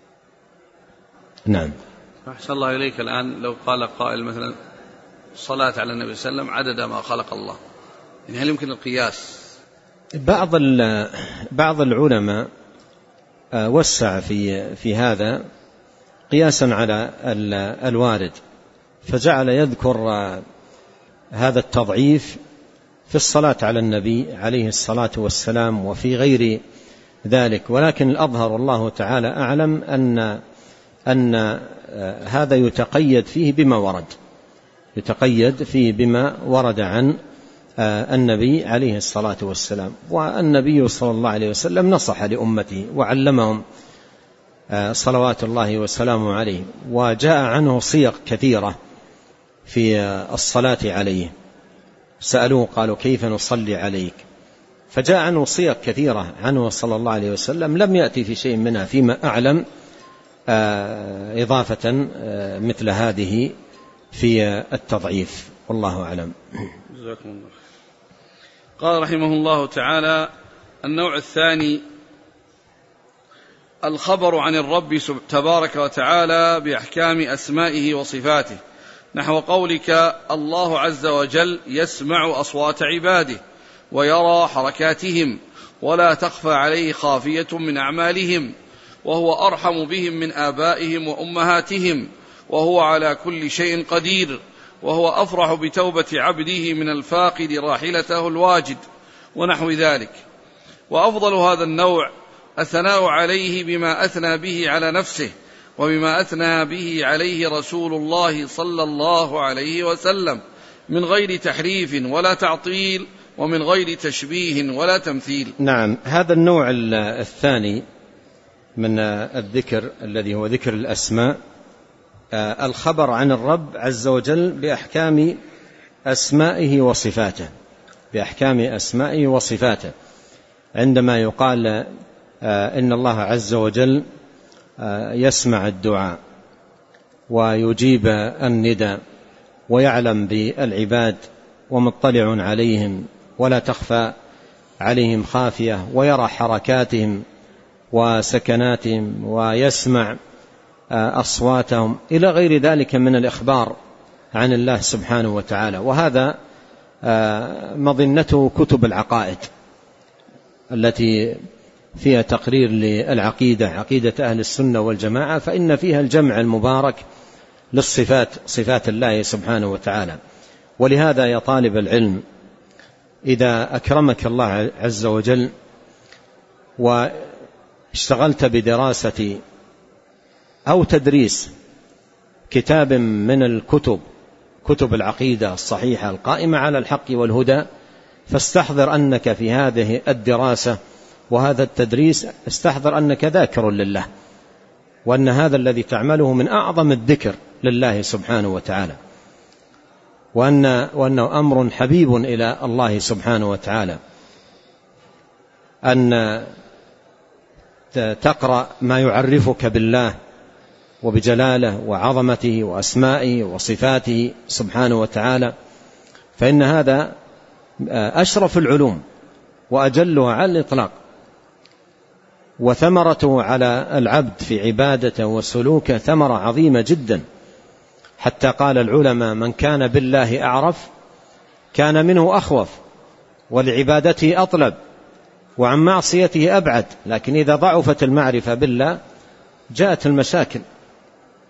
[SPEAKER 1] نعم.
[SPEAKER 2] أحسن الله إليك. الآن لو قال قائل مثلا صلاة على النبي صلى الله عليه وسلم عدد ما خلق الله، يعني هل يمكن القياس؟
[SPEAKER 1] بعض بعض العلماء وسع في في هذا قياسا على الوارد، فجعل يذكر هذا التضعيف في الصلاة على النبي عليه الصلاة والسلام وفي غير ذلك. ولكن الأظهر والله تعالى أعلم أن أن هذا يتقيد فيه بما ورد يتقيد فيه بما ورد عن النبي عليه الصلاة والسلام. والنبي صلى الله عليه وسلم نصح لأمته وعلمهم صلوات الله وسلامه عليه، وجاء عنه صيغ كثيرة في الصلاة عليه. سألوه قالوا كيف نصلي عليك، فجاء عنه صيغ كثيرة عنه صلى الله عليه وسلم لم يأتي في شيء منها فيما أعلم إضافة مثل هذه في التضعيف، والله أعلم.
[SPEAKER 2] جزاكم الله. قال رحمه الله تعالى: النوع الثاني الخبر عن الرب تبارك وتعالى بأحكام أسمائه وصفاته، نحو قولك: الله عز وجل يسمع أصوات عباده ويرى حركاتهم ولا تخفى عليه خافية من أعمالهم، وهو أرحم بهم من آبائهم وأمهاتهم، وهو على كل شيء قدير، وهو أفرح بتوبة عبده من الفاقد راحلته الواجد، ونحو ذلك. وأفضل هذا النوع الثناء عليه بما أثنى به على نفسه وبما أثنى به عليه رسول الله صلى الله عليه وسلم من غير تحريف ولا تعطيل ومن غير تشبيه ولا تمثيل.
[SPEAKER 1] نعم، هذا النوع الثاني من الذكر الذي هو ذكر الأسماء، الخبر عن الرب عز وجل بأحكام أسمائه وصفاته بأحكام أسمائه وصفاته عندما يقال إن الله عز وجل يسمع الدعاء ويجيب النداء ويعلم بالعباد ومطلع عليهم ولا تخفى عليهم خافية، ويرى حركاتهم وسكناتهم ويسمع أصواتهم إلى غير ذلك من الإخبار عن الله سبحانه وتعالى. وهذا مظنته كتب العقائد التي فيها تقرير للعقيدة، عقيدة أهل السنة والجماعة، فإن فيها الجمع المبارك للصفات، صفات الله سبحانه وتعالى. ولهذا يا طالب العلم، إذا أكرمك الله عز وجل واشتغلت بدراسة أو تدريس كتاب من الكتب كتب العقيدة الصحيحة القائمة على الحق والهدى، فاستحضر أنك في هذه الدراسة وهذا التدريس استحضر أنك ذاكر لله، وأن هذا الذي تعمله من أعظم الذكر لله سبحانه وتعالى، وأن وأنه أمر حبيب إلى الله سبحانه وتعالى أن تقرأ ما يعرفك بالله وبجلاله وعظمته وأسمائه وصفاته سبحانه وتعالى، فإن هذا أشرف العلوم وأجلها على الإطلاق، وثمرته على العبد في عبادته وسلوكه ثمرة عظيمة جدا، حتى قال العلماء: من كان بالله أعرف كان منه أخوف، ولعبادته أطلب، وعن معصيته أبعد. لكن إذا ضعفت المعرفة بالله جاءت المشاكل.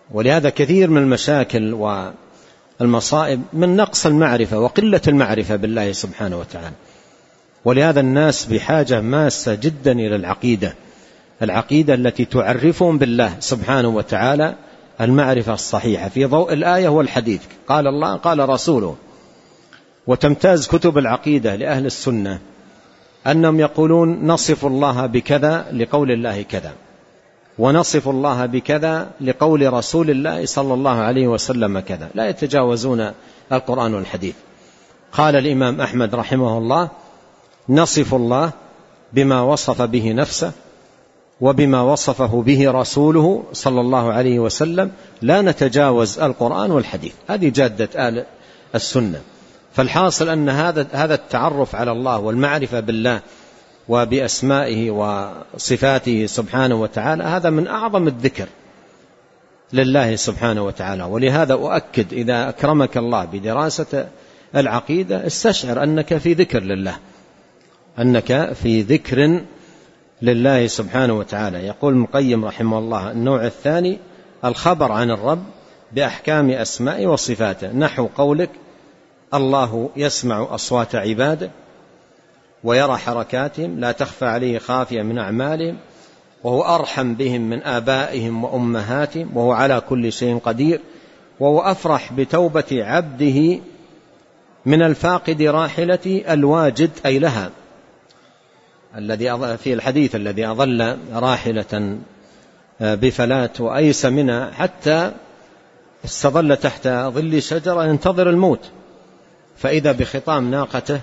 [SPEAKER 1] ولهذا كثير من المشاكل والمصائب من نقص المعرفة وقلة المعرفة بالله سبحانه وتعالى. ولهذا الناس بحاجة ماسة جدا إلى العقيدة، العقيدة التي تعرفهم بالله سبحانه وتعالى المعرفة الصحيحة في ضوء الآية والحديث، قال الله قال رسوله. وتمتاز كتب العقيدة لأهل السنة أنهم يقولون نصف الله بكذا لقول الله كذا، ونصف الله بكذا لقول رسول الله صلى الله عليه وسلم كذا، لا يتجاوزون القرآن والحديث. قال الإمام أحمد رحمه الله: نصف الله بما وصف به نفسه وبما وصفه به رسوله صلى الله عليه وسلم، لا نتجاوز القرآن والحديث. هذه جادة آل السنة. فالحاصل أن هذا هذا التعرف على الله والمعرفة بالله وبأسمائه وصفاته سبحانه وتعالى هذا من أعظم الذكر لله سبحانه وتعالى. ولهذا أؤكد إذا أكرمك الله بدراسة العقيدة استشعر أنك في ذكر لله، أنك في ذكر لله سبحانه وتعالى. يقول ابن القيم رحمه الله: النوع الثاني الخبر عن الرب بأحكام أسمائه وصفاته، نحو قولك: الله يسمع أصوات عباده ويرى حركاتهم لا تخفى عليه خافية من أعمالهم وهو أرحم بهم من آبائهم وأمهاتهم وهو على كل شيء قدير وهو أفرح بتوبة عبده من الفاقد راحلتي الواجد أي لها، الذي في الحديث الذي أظل راحلة بفلات وأيس منها حتى استظل تحت ظل شجرة ينتظر الموت، فإذا بخطام ناقته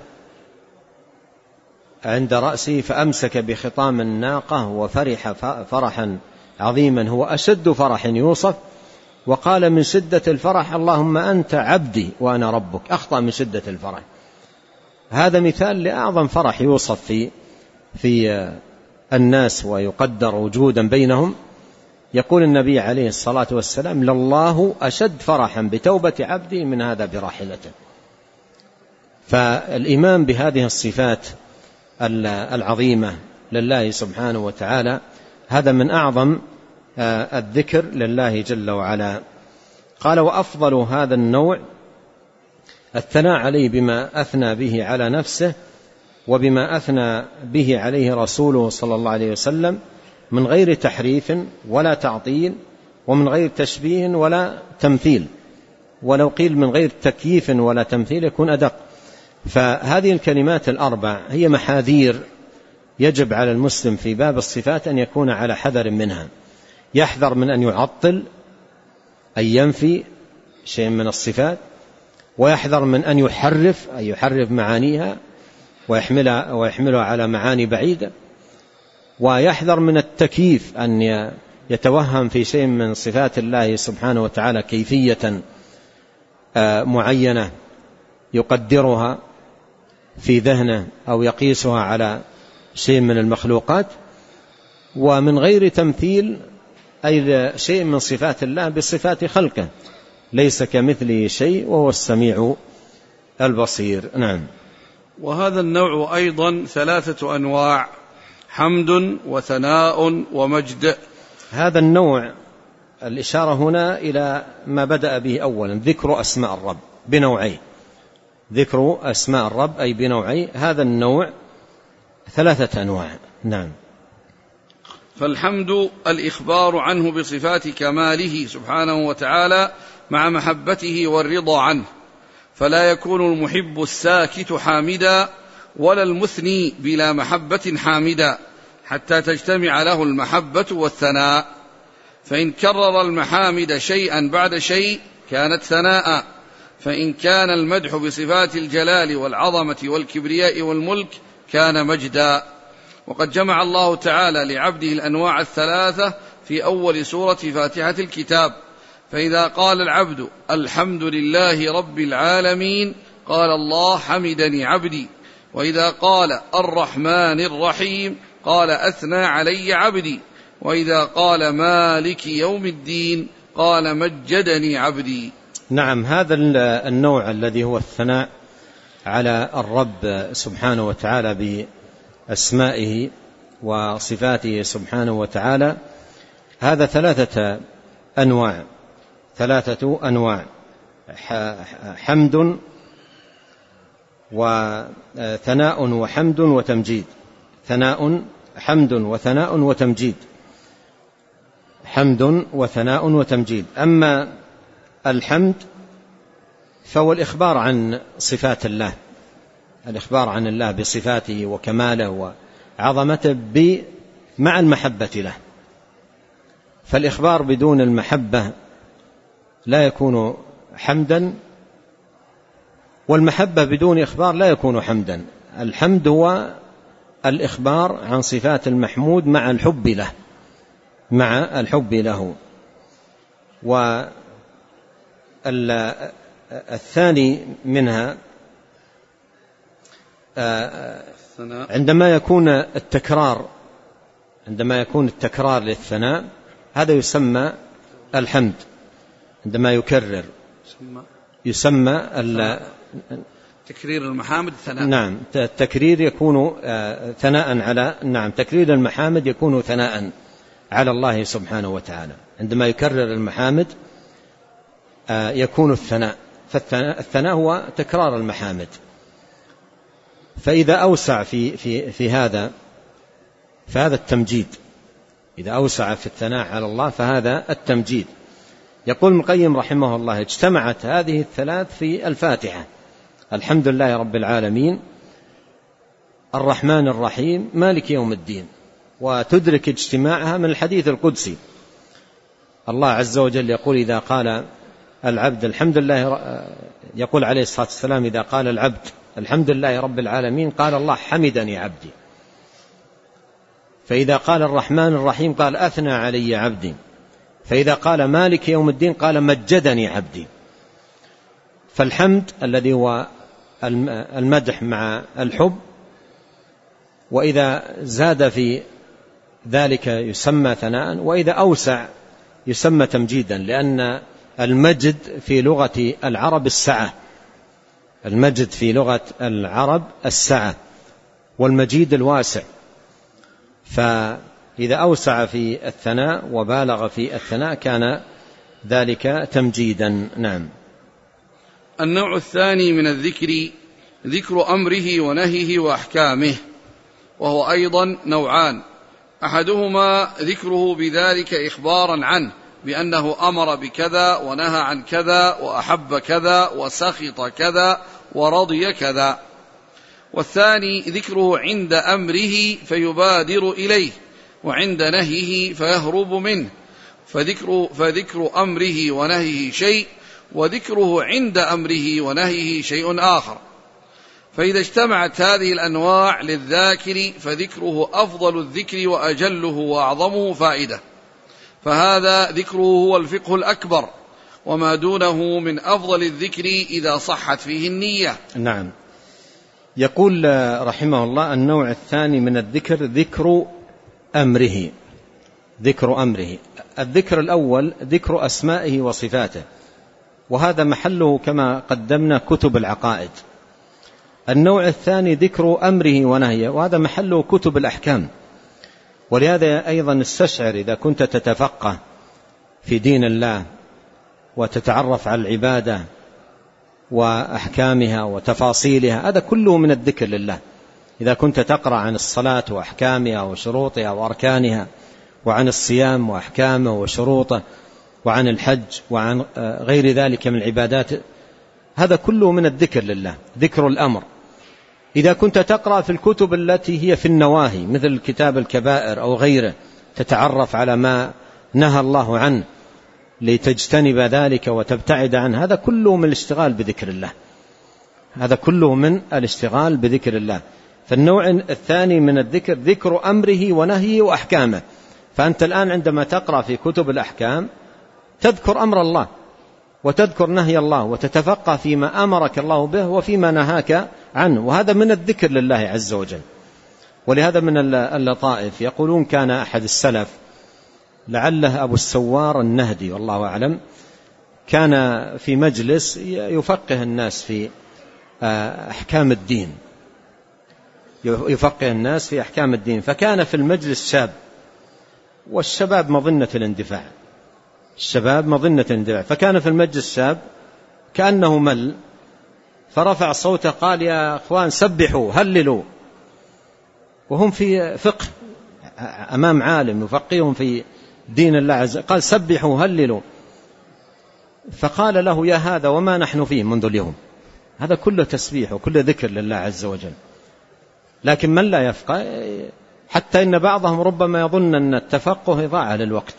[SPEAKER 1] عند رأسه فأمسك بخطام الناقة وفرح فرحا عظيما هو أشد فرح يوصف، وقال من شدة الفرح: اللهم أنت عبدي وأنا ربك. أخطأ من شدة الفرح. هذا مثال لأعظم فرح يوصف في في الناس ويقدر وجودا بينهم. يقول النبي عليه الصلاة والسلام: لله أشد فرحا بتوبة عبدي من هذا براحلته. فالإيمان بهذه الصفات العظيمة لله سبحانه وتعالى هذا من أعظم الذكر لله جل وعلا. قال: وأفضل هذا النوع الثناء عليه بما أثنى به على نفسه وبما أثنى به عليه رسوله صلى الله عليه وسلم من غير تحريف ولا تعطيل ومن غير تشبيه ولا تمثيل، ولو قيل من غير تكييف ولا تمثيل يكون أدق. فهذه الكلمات الأربع هي محاذير يجب على المسلم في باب الصفات أن يكون على حذر منها، يحذر من أن يعطل أي ينفي شيء من الصفات، ويحذر من أن يحرف أي يحرف معانيها ويحملها, ويحملها على معاني بعيدة، ويحذر من التكييف أن يتوهم في شيء من صفات الله سبحانه وتعالى كيفية معينة يقدرها في ذهنه أو يقيسها على شيء من المخلوقات، ومن غير تمثيل أي شيء من صفات الله بصفات خلقه، ليس كمثله شيء وهو السميع البصير. نعم.
[SPEAKER 2] وهذا النوع أيضا ثلاثة أنواع: حمد وثناء ومجد.
[SPEAKER 1] هذا النوع الإشارة هنا إلى ما بدأ به أولا، ذكر أسماء الرب بنوعين، ذكر أسماء الرب أي بنوعين. هذا النوع ثلاثة أنواع. نعم.
[SPEAKER 2] فالحمد الإخبار عنه بصفات كماله سبحانه وتعالى مع محبته والرضا عنه، فلا يكون المحب الساكت حامدا ولا المثني بلا محبة حامدا حتى تجتمع له المحبة والثناء، فإن كرر المحامد شيئا بعد شيء كانت ثناء، فإن كان المدح بصفات الجلال والعظمة والكبرياء والملك كان مجدا. وقد جمع الله تعالى لعبده الأنواع الثلاثة في أول سورة فاتحة الكتاب، فإذا قال العبد الحمد لله رب العالمين قال الله حمدني عبدي، وإذا قال الرحمن الرحيم قال أثنى علي عبدي، وإذا قال مالك يوم الدين قال مجدني عبدي.
[SPEAKER 1] نعم. هذا النوع الذي هو الثناء على الرب سبحانه وتعالى بأسمائه وصفاته سبحانه وتعالى، هذا ثلاثة أنواع. ثلاثة أنواع: حمد وثناء وحمد وتمجيد. ثناء حمد وثناء وتمجيد، حمد وثناء وتمجيد. أما الحمد فهو الإخبار عن صفات الله، الإخبار عن الله بصفاته وكماله وعظمته مع المحبة له، فالإخبار بدون المحبة لا يكون حمدا، والمحبة بدون إخبار لا يكون حمدا. الحمد هو الإخبار عن صفات المحمود مع الحب له، مع الحب له. والثاني منها عندما يكون التكرار عندما يكون التكرار للثناء هذا يسمى الحمد، عندما يكرر يسمى
[SPEAKER 2] تكرير المحامد ثناء.
[SPEAKER 1] نعم، التكرير يكون ثناء على نعم تكرير المحامد يكون ثناء على الله سبحانه وتعالى. عندما يكرر المحامد يكون الثناء، فالثناء هو تكرار المحامد. فإذا أوسع في في في هذا فهذا التمجيد، إذا أوسع في الثناء على الله فهذا التمجيد. يقول ابن القيم رحمه الله: اجتمعت هذه الثلاث في الفاتحة: الحمد لله رب العالمين، الرحمن الرحيم، مالك يوم الدين. وتدرك اجتماعها من الحديث القدسي، الله عز وجل يقول إذا قال العبد الحمد لله، يقول عليه الصلاة والسلام إذا قال العبد الحمد لله رب العالمين قال الله حمدني عبدي. فإذا قال الرحمن الرحيم قال أثنى علي عبدي. فإذا قال مالك يوم الدين قال مجدني عبدي. فالحمد الذي هو المدح مع الحب، وإذا زاد في ذلك يسمى ثناء، وإذا أوسع يسمى تمجيدا، لأن المجد في لغة العرب السعة، المجد في لغة العرب السعة، والمجيد الواسع. فإذا أوسع في الثناء وبالغ في الثناء كان ذلك تمجيدا. نعم.
[SPEAKER 2] النوع الثاني من الذكر ذكر أمره ونهيه وأحكامه، وهو أيضا نوعان: أحدهما ذكره بذلك إخبارا عنه بأنه أمر بكذا ونهى عن كذا وأحب كذا وسخط كذا ورضي كذا، والثاني ذكره عند أمره فيبادر إليه وعند نهيه فيهرب منه، فذكر, فذكر أمره ونهيه شيء، وذكره عند أمره ونهيه شيء آخر. فإذا اجتمعت هذه الأنواع للذاكر فذكره أفضل الذكر وأجله وأعظمه فائدة، فهذا ذكره هو الفقه الأكبر، وما دونه من أفضل الذكر إذا صحت فيه النية.
[SPEAKER 1] نعم. يقول رحمه الله: النوع الثاني من الذكر ذكر أمره. ذكر أمره. الذكر الأول ذكر أسمائه وصفاته، وهذا محله كما قدمنا كتب العقائد. النوع الثاني ذكر أمره ونهيه، وهذا محله كتب الأحكام. ولهذا أيضا استشعر إذا كنت تتفقه في دين الله وتتعرف على العبادة وأحكامها وتفاصيلها، هذا كله من الذكر لله. إذا كنت تقرأ عن الصلاة وأحكامها وشروطها وأركانها، وعن الصيام وأحكامه وشروطه، وعن الحج وعن غير ذلك من العبادات، هذا كله من الذكر لله، ذكر الأمر. إذا كنت تقرأ في الكتب التي هي في النواهي مثل كتاب الكبائر أو غيره، تتعرف على ما نهى الله عنه لتجتنب ذلك وتبتعد عنه، هذا كله من الاشتغال بذكر الله، هذا كله من الاشتغال بذكر الله. فالنوع الثاني من الذكر ذكر أمره ونهيه وأحكامه. فأنت الآن عندما تقرأ في كتب الأحكام تذكر أمر الله وتذكر نهي الله وتتفقه فيما أمرك الله به وفيما نهاك عنه، وهذا من الذكر لله عز وجل. ولهذا من اللطائف يقولون كان أحد السلف لعله أبو السوار النهدي والله أعلم، كان في مجلس يفقه الناس في أحكام الدين، يفقه الناس في أحكام الدين، فكان في المجلس شاب، والشباب مظنة الاندفاع، الشباب مظنة اندفاع. فكان في المجلس شاب كأنه مل فرفع صوته قال يا أخوان سبحوا هللوا، وهم في فقه أمام عالم يفقههم في دين الله عز وجل، قال سبحوا هللوا. فقال له يا هذا وما نحن فيه منذ اليوم، هذا كله تسبيح وكله ذكر لله عز وجل. لكن من لا يفقه، حتى إن بعضهم ربما يظن أن التفقه إضاعة للوقت،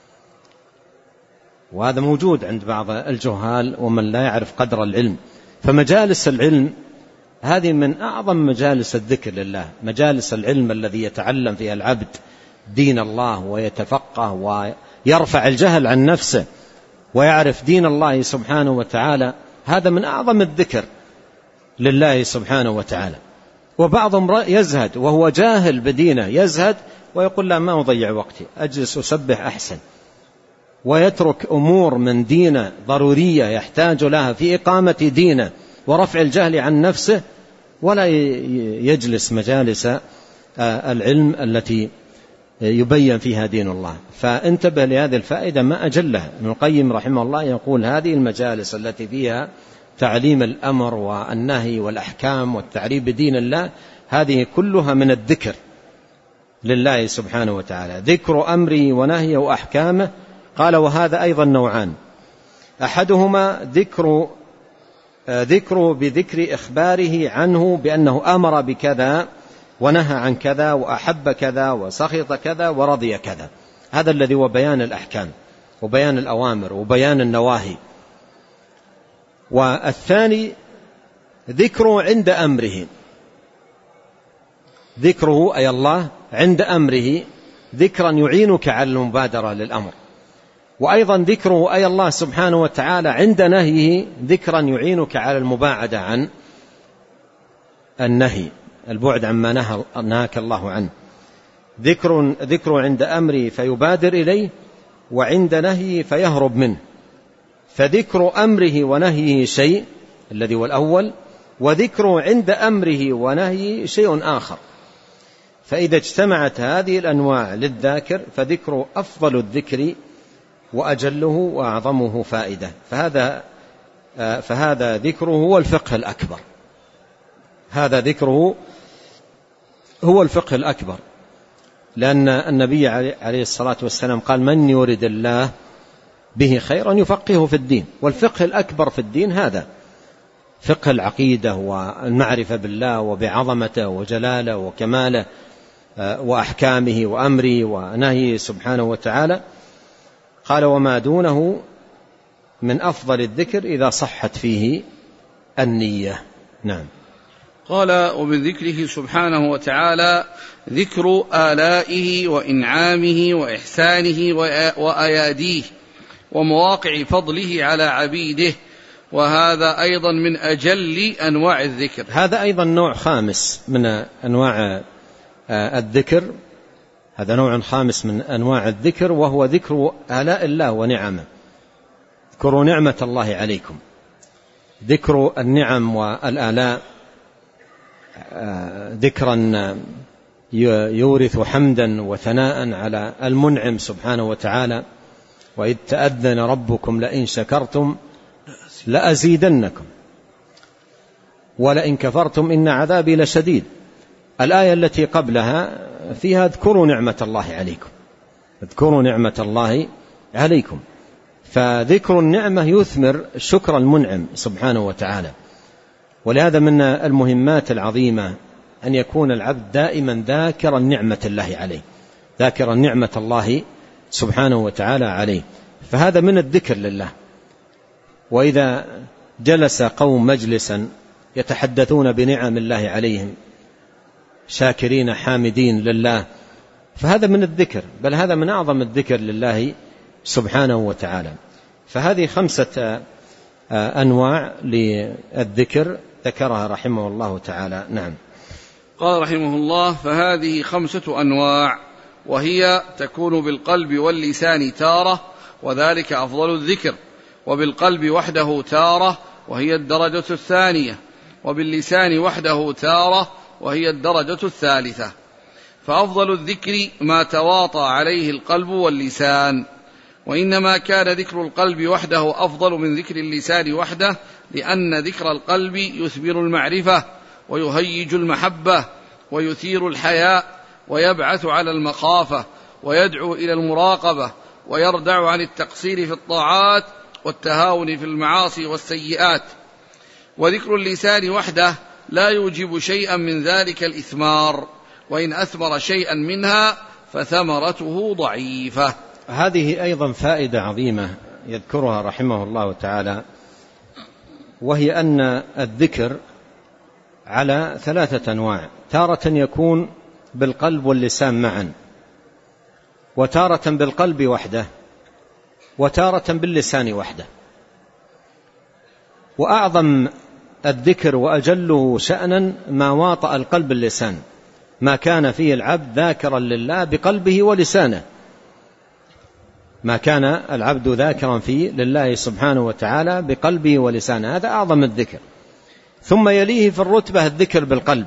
[SPEAKER 1] وهذا موجود عند بعض الجهال ومن لا يعرف قدر العلم. فمجالس العلم هذه من أعظم مجالس الذكر لله، مجالس العلم الذي يتعلم فيها العبد دين الله ويتفقه ويرفع الجهل عن نفسه ويعرف دين الله سبحانه وتعالى، هذا من أعظم الذكر لله سبحانه وتعالى. وبعضهم يزهد وهو جاهل بدينه، يزهد ويقول لا ما أضيع وقتي، أجلس أسبح أحسن، ويترك أمور من دينه ضرورية يحتاج لها في إقامة دينه ورفع الجهل عن نفسه، ولا يجلس مجالس العلم التي يبين فيها دين الله. فانتبه لهذه الفائدة ما أجلها. ابن القيم رحمه الله يقول هذه المجالس التي فيها تعليم الأمر والنهي والأحكام والتعريف بدين الله، هذه كلها من الذكر لله سبحانه وتعالى، ذكر أمره ونهيه وأحكامه. قال وهذا أيضا نوعان، أحدهما ذكر ذكر بذكر إخباره عنه بأنه أمر بكذا ونهى عن كذا وأحب كذا وسخط كذا ورضي كذا، هذا الذي هو بيان الأحكام وبيان الأوامر وبيان النواهي. والثاني ذكره عند أمره، ذكره أي الله عند أمره ذكرا يعينك على المبادرة للأمر، وأيضا ذكره أي الله سبحانه وتعالى عند نهيه ذكرا يعينك على المباعدة عن النهي، البعد عما نهاك الله عنه. ذكر ذكر عند أمره فيبادر إليه، وعند نهيه فيهرب منه. فذكر أمره ونهيه شيء الذي هو الأول، وذكر عند أمره ونهيه شيء آخر. فإذا اجتمعت هذه الأنواع للذاكر فذكر أفضل الذكر وأجله وأعظمه فائدة. فهذا فهذا ذكره هو الفقه الأكبر، هذا ذكره هو الفقه الأكبر، لأن النبي عليه الصلاة والسلام قال من يريد الله به خيرا يفقهه في الدين. والفقه الأكبر في الدين هذا فقه العقيدة والمعرفة بالله وبعظمته وجلاله وكماله وأحكامه وأمره ونهيه سبحانه وتعالى. قال وما دونه من أفضل الذكر إذا صحت فيه النية. نعم.
[SPEAKER 2] قال ومن ذكره سبحانه وتعالى ذكر آلائه وإنعامه وإحسانه وأياديه ومواقع فضله على عبيده، وهذا أيضا من أجل أنواع الذكر.
[SPEAKER 1] هذا أيضا نوع خامس من أنواع الذكر، هذا نوع خامس من أنواع الذكر، وهو ذكر آلاء الله ونعمه. اذكروا نعمة الله عليكم، ذكر النعم والآلاء ذكرا يورث حمدا وثناء على المنعم سبحانه وتعالى. وإذ تأذن ربكم لئن شكرتم لأزيدنكم ولئن كفرتم إن عذابي لشديد. الآية التي قبلها فيها اذكروا نعمة الله عليكم، اذكروا نعمة الله عليكم. فذكر النعمة يثمر شكر المنعم سبحانه وتعالى. ولهذا من المهمات العظيمة أن يكون العبد دائما ذاكرا نعمة الله عليه، ذاكرا نعمة الله سبحانه وتعالى عليه. فهذا من الذكر لله. وإذا جلس قوم مجلسا يتحدثون بنعم الله عليهم شاكرين حامدين لله، فهذا من الذكر، بل هذا من أعظم الذكر لله سبحانه وتعالى. فهذه خمسة أنواع للذكر ذكرها رحمه الله تعالى. نعم.
[SPEAKER 2] قال رحمه الله فهذه خمسة أنواع، وهي تكون بالقلب واللسان تارة وذلك أفضل الذكر، وبالقلب وحده تارة وهي الدرجة الثانية، وباللسان وحده تارة وهي الدرجة الثالثة. فأفضل الذكر ما تواطى عليه القلب واللسان، وإنما كان ذكر القلب وحده أفضل من ذكر اللسان وحده، لأن ذكر القلب يثمر المعرفة ويهيج المحبة ويثير الحياء ويبعث على المخافة ويدعو إلى المراقبة ويردع عن التقصير في الطاعات والتهاون في المعاصي والسيئات. وذكر اللسان وحده لا يوجب شيئا من ذلك الإثمار، وإن أثمر شيئا منها فثمرته ضعيفة.
[SPEAKER 1] هذه أيضا فائدة عظيمة يذكرها رحمه الله تعالى، وهي أن الذكر على ثلاثة أنواع: تارة يكون بالقلب واللسان معا، وتارة بالقلب وحده، وتارة باللسان وحده. وأعظم الذكر وأجله شأنا ما واطأ القلب اللسان، ما كان فيه العبد ذاكرا لله بقلبه ولسانه، ما كان العبد ذاكرا فيه لله سبحانه وتعالى بقلبه ولسانه، هذا أعظم الذكر. ثم يليه في الرتبة الذكر بالقلب،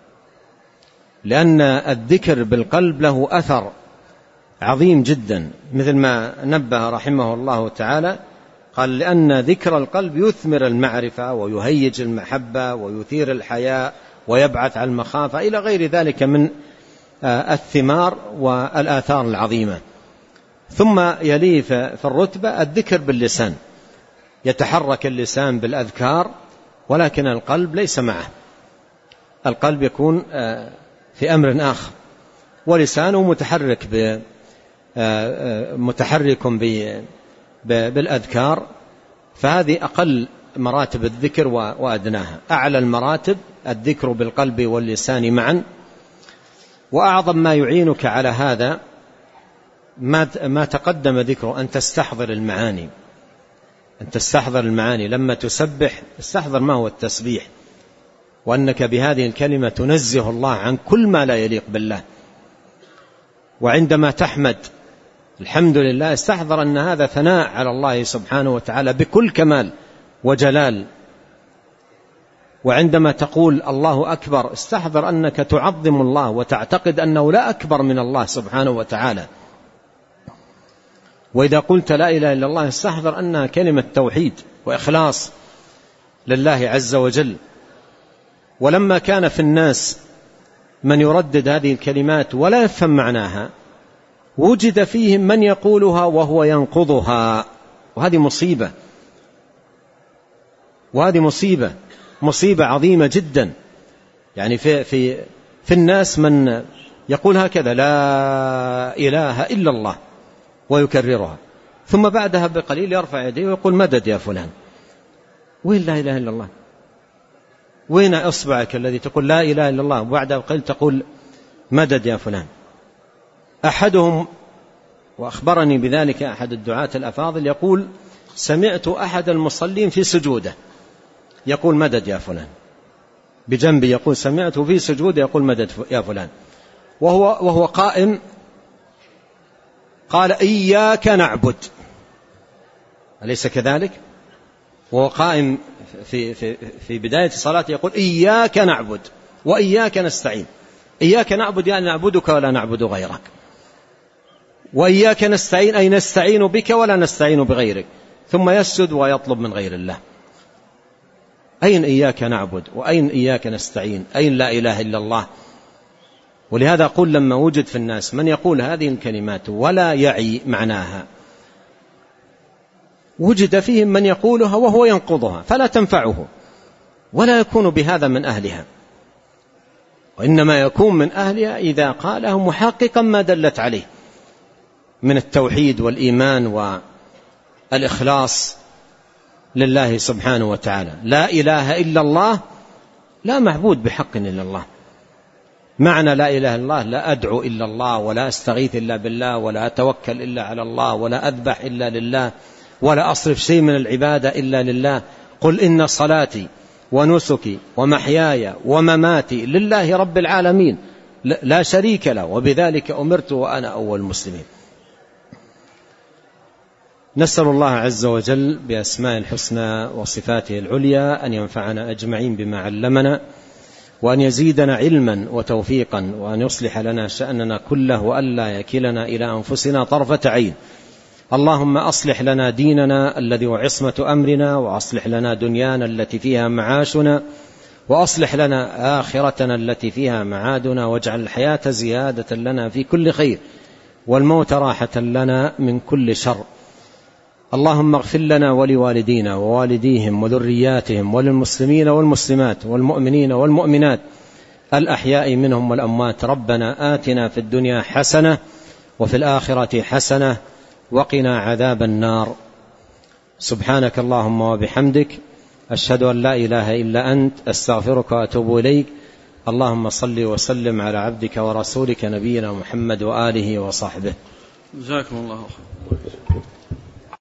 [SPEAKER 1] لأن الذكر بالقلب له أثر عظيم جدا، مثل ما نبه رحمه الله تعالى، قال: لأن ذكر القلب يثمر المعرفة ويهيج المحبة ويثير الحياء ويبعث على المخافة إلى غير ذلك من الثمار والآثار العظيمة. ثم يليه في الرتبة الذكر باللسان، يتحرك اللسان بالأذكار ولكن القلب ليس معه، القلب يكون في أمر آخر، ولسانه متحرك ب متحرك بالأذكار. فهذه أقل مراتب الذكر وأدناها. أعلى المراتب الذكر بالقلب واللسان معا. وأعظم ما يعينك على هذا ما تقدم ذكره، أن تستحضر المعاني، أن تستحضر المعاني لما تسبح، استحضر ما هو التسبيح، وأنك بهذه الكلمة تنزه الله عن كل ما لا يليق بالله. وعندما تحمد الحمد لله، استحضر أن هذا ثناء على الله سبحانه وتعالى بكل كمال وجلال. وعندما تقول الله أكبر، استحضر أنك تعظم الله وتعتقد أنه لا أكبر من الله سبحانه وتعالى. وإذا قلت لا إله إلا الله، استحضر أنها كلمة توحيد وإخلاص لله عز وجل. ولما كان في الناس من يردد هذه الكلمات ولا يفهم معناها، وجد فيهم من يقولها وهو ينقضها، وهذه مصيبة، وهذه مصيبة مصيبة عظيمة جدا. يعني في, في, في الناس من يقول هكذا: لا إله إلا الله، ويكررها، ثم بعدها بقليل يرفع يديه ويقول: مدد يا فلان. وين لا إله إلا الله؟ وين أصبعك الذي تقول لا إله إلا الله وبعدها بقليل تقول مدد يا فلان؟ أحدهم، وأخبرني بذلك أحد الدعاة الأفاضل، يقول: سمعت أحد المصلين في سجوده يقول مدد يا فلان، بجنبي يقول سمعته في سجوده يقول مدد يا فلان، وهو, وهو قائم قال: إياك نعبد، أليس كذلك؟ وهو قائم في, في, في بداية الصلاة يقول: إياك نعبد وإياك نستعين. إياك نعبد يعني نعبدك ولا نعبد غيرك، وإياك نستعين أي نستعين بك ولا نستعين بغيرك، ثم يسجد ويطلب من غير الله. أين إياك نعبد وأين إياك نستعين؟ أين لا إله إلا الله؟ ولهذا أقول لما وجد في الناس من يقول هذه الكلمات ولا يعي معناها، وجد فيهم من يقولها وهو ينقضها، فلا تنفعه ولا يكون بهذا من أهلها، وإنما يكون من أهلها إذا قاله محققا ما دلت عليه من التوحيد والإيمان والإخلاص لله سبحانه وتعالى. لا إله إلا الله، لا معبود بحق إلا الله. معنى لا إله إلا الله: لا أدعو إلا الله، ولا أستغيث إلا بالله، ولا أتوكل إلا على الله، ولا أذبح إلا لله، ولا أصرف شيء من العبادة إلا لله. قل إن صلاتي ونسكي ومحياي ومماتي لله رب العالمين لا شريك له، وبذلك أمرت وأنا أول المسلمين. نسأل الله عز وجل بأسماء الحسنى وصفاته العليا أن ينفعنا أجمعين بما علمنا، وأن يزيدنا علما وتوفيقا، وأن يصلح لنا شأننا كله، وأن لا يكلنا إلى أنفسنا طرفة عين، اللهم أصلح لنا ديننا الذي هو عصمة أمرنا، وأصلح لنا دنيانا التي فيها معاشنا، وأصلح لنا آخرتنا التي فيها معادنا، واجعل الحياة زيادة لنا في كل خير والموت راحة لنا من كل شر. اللهم اغفر لنا ولوالدينا ووالديهم وذرياتهم وللمسلمين والمسلمات والمؤمنين والمؤمنات الأحياء منهم والأموات. ربنا آتنا في الدنيا حسنة وفي الآخرة حسنة وقنا عذاب النار. سبحانك اللهم وبحمدك، أشهد أن لا إله إلا أنت، أستغفرك وأتوب إليك. اللهم صل وسلم على عبدك ورسولك نبينا محمد وآله وصحبه.
[SPEAKER 2] جزاكم الله خيرا.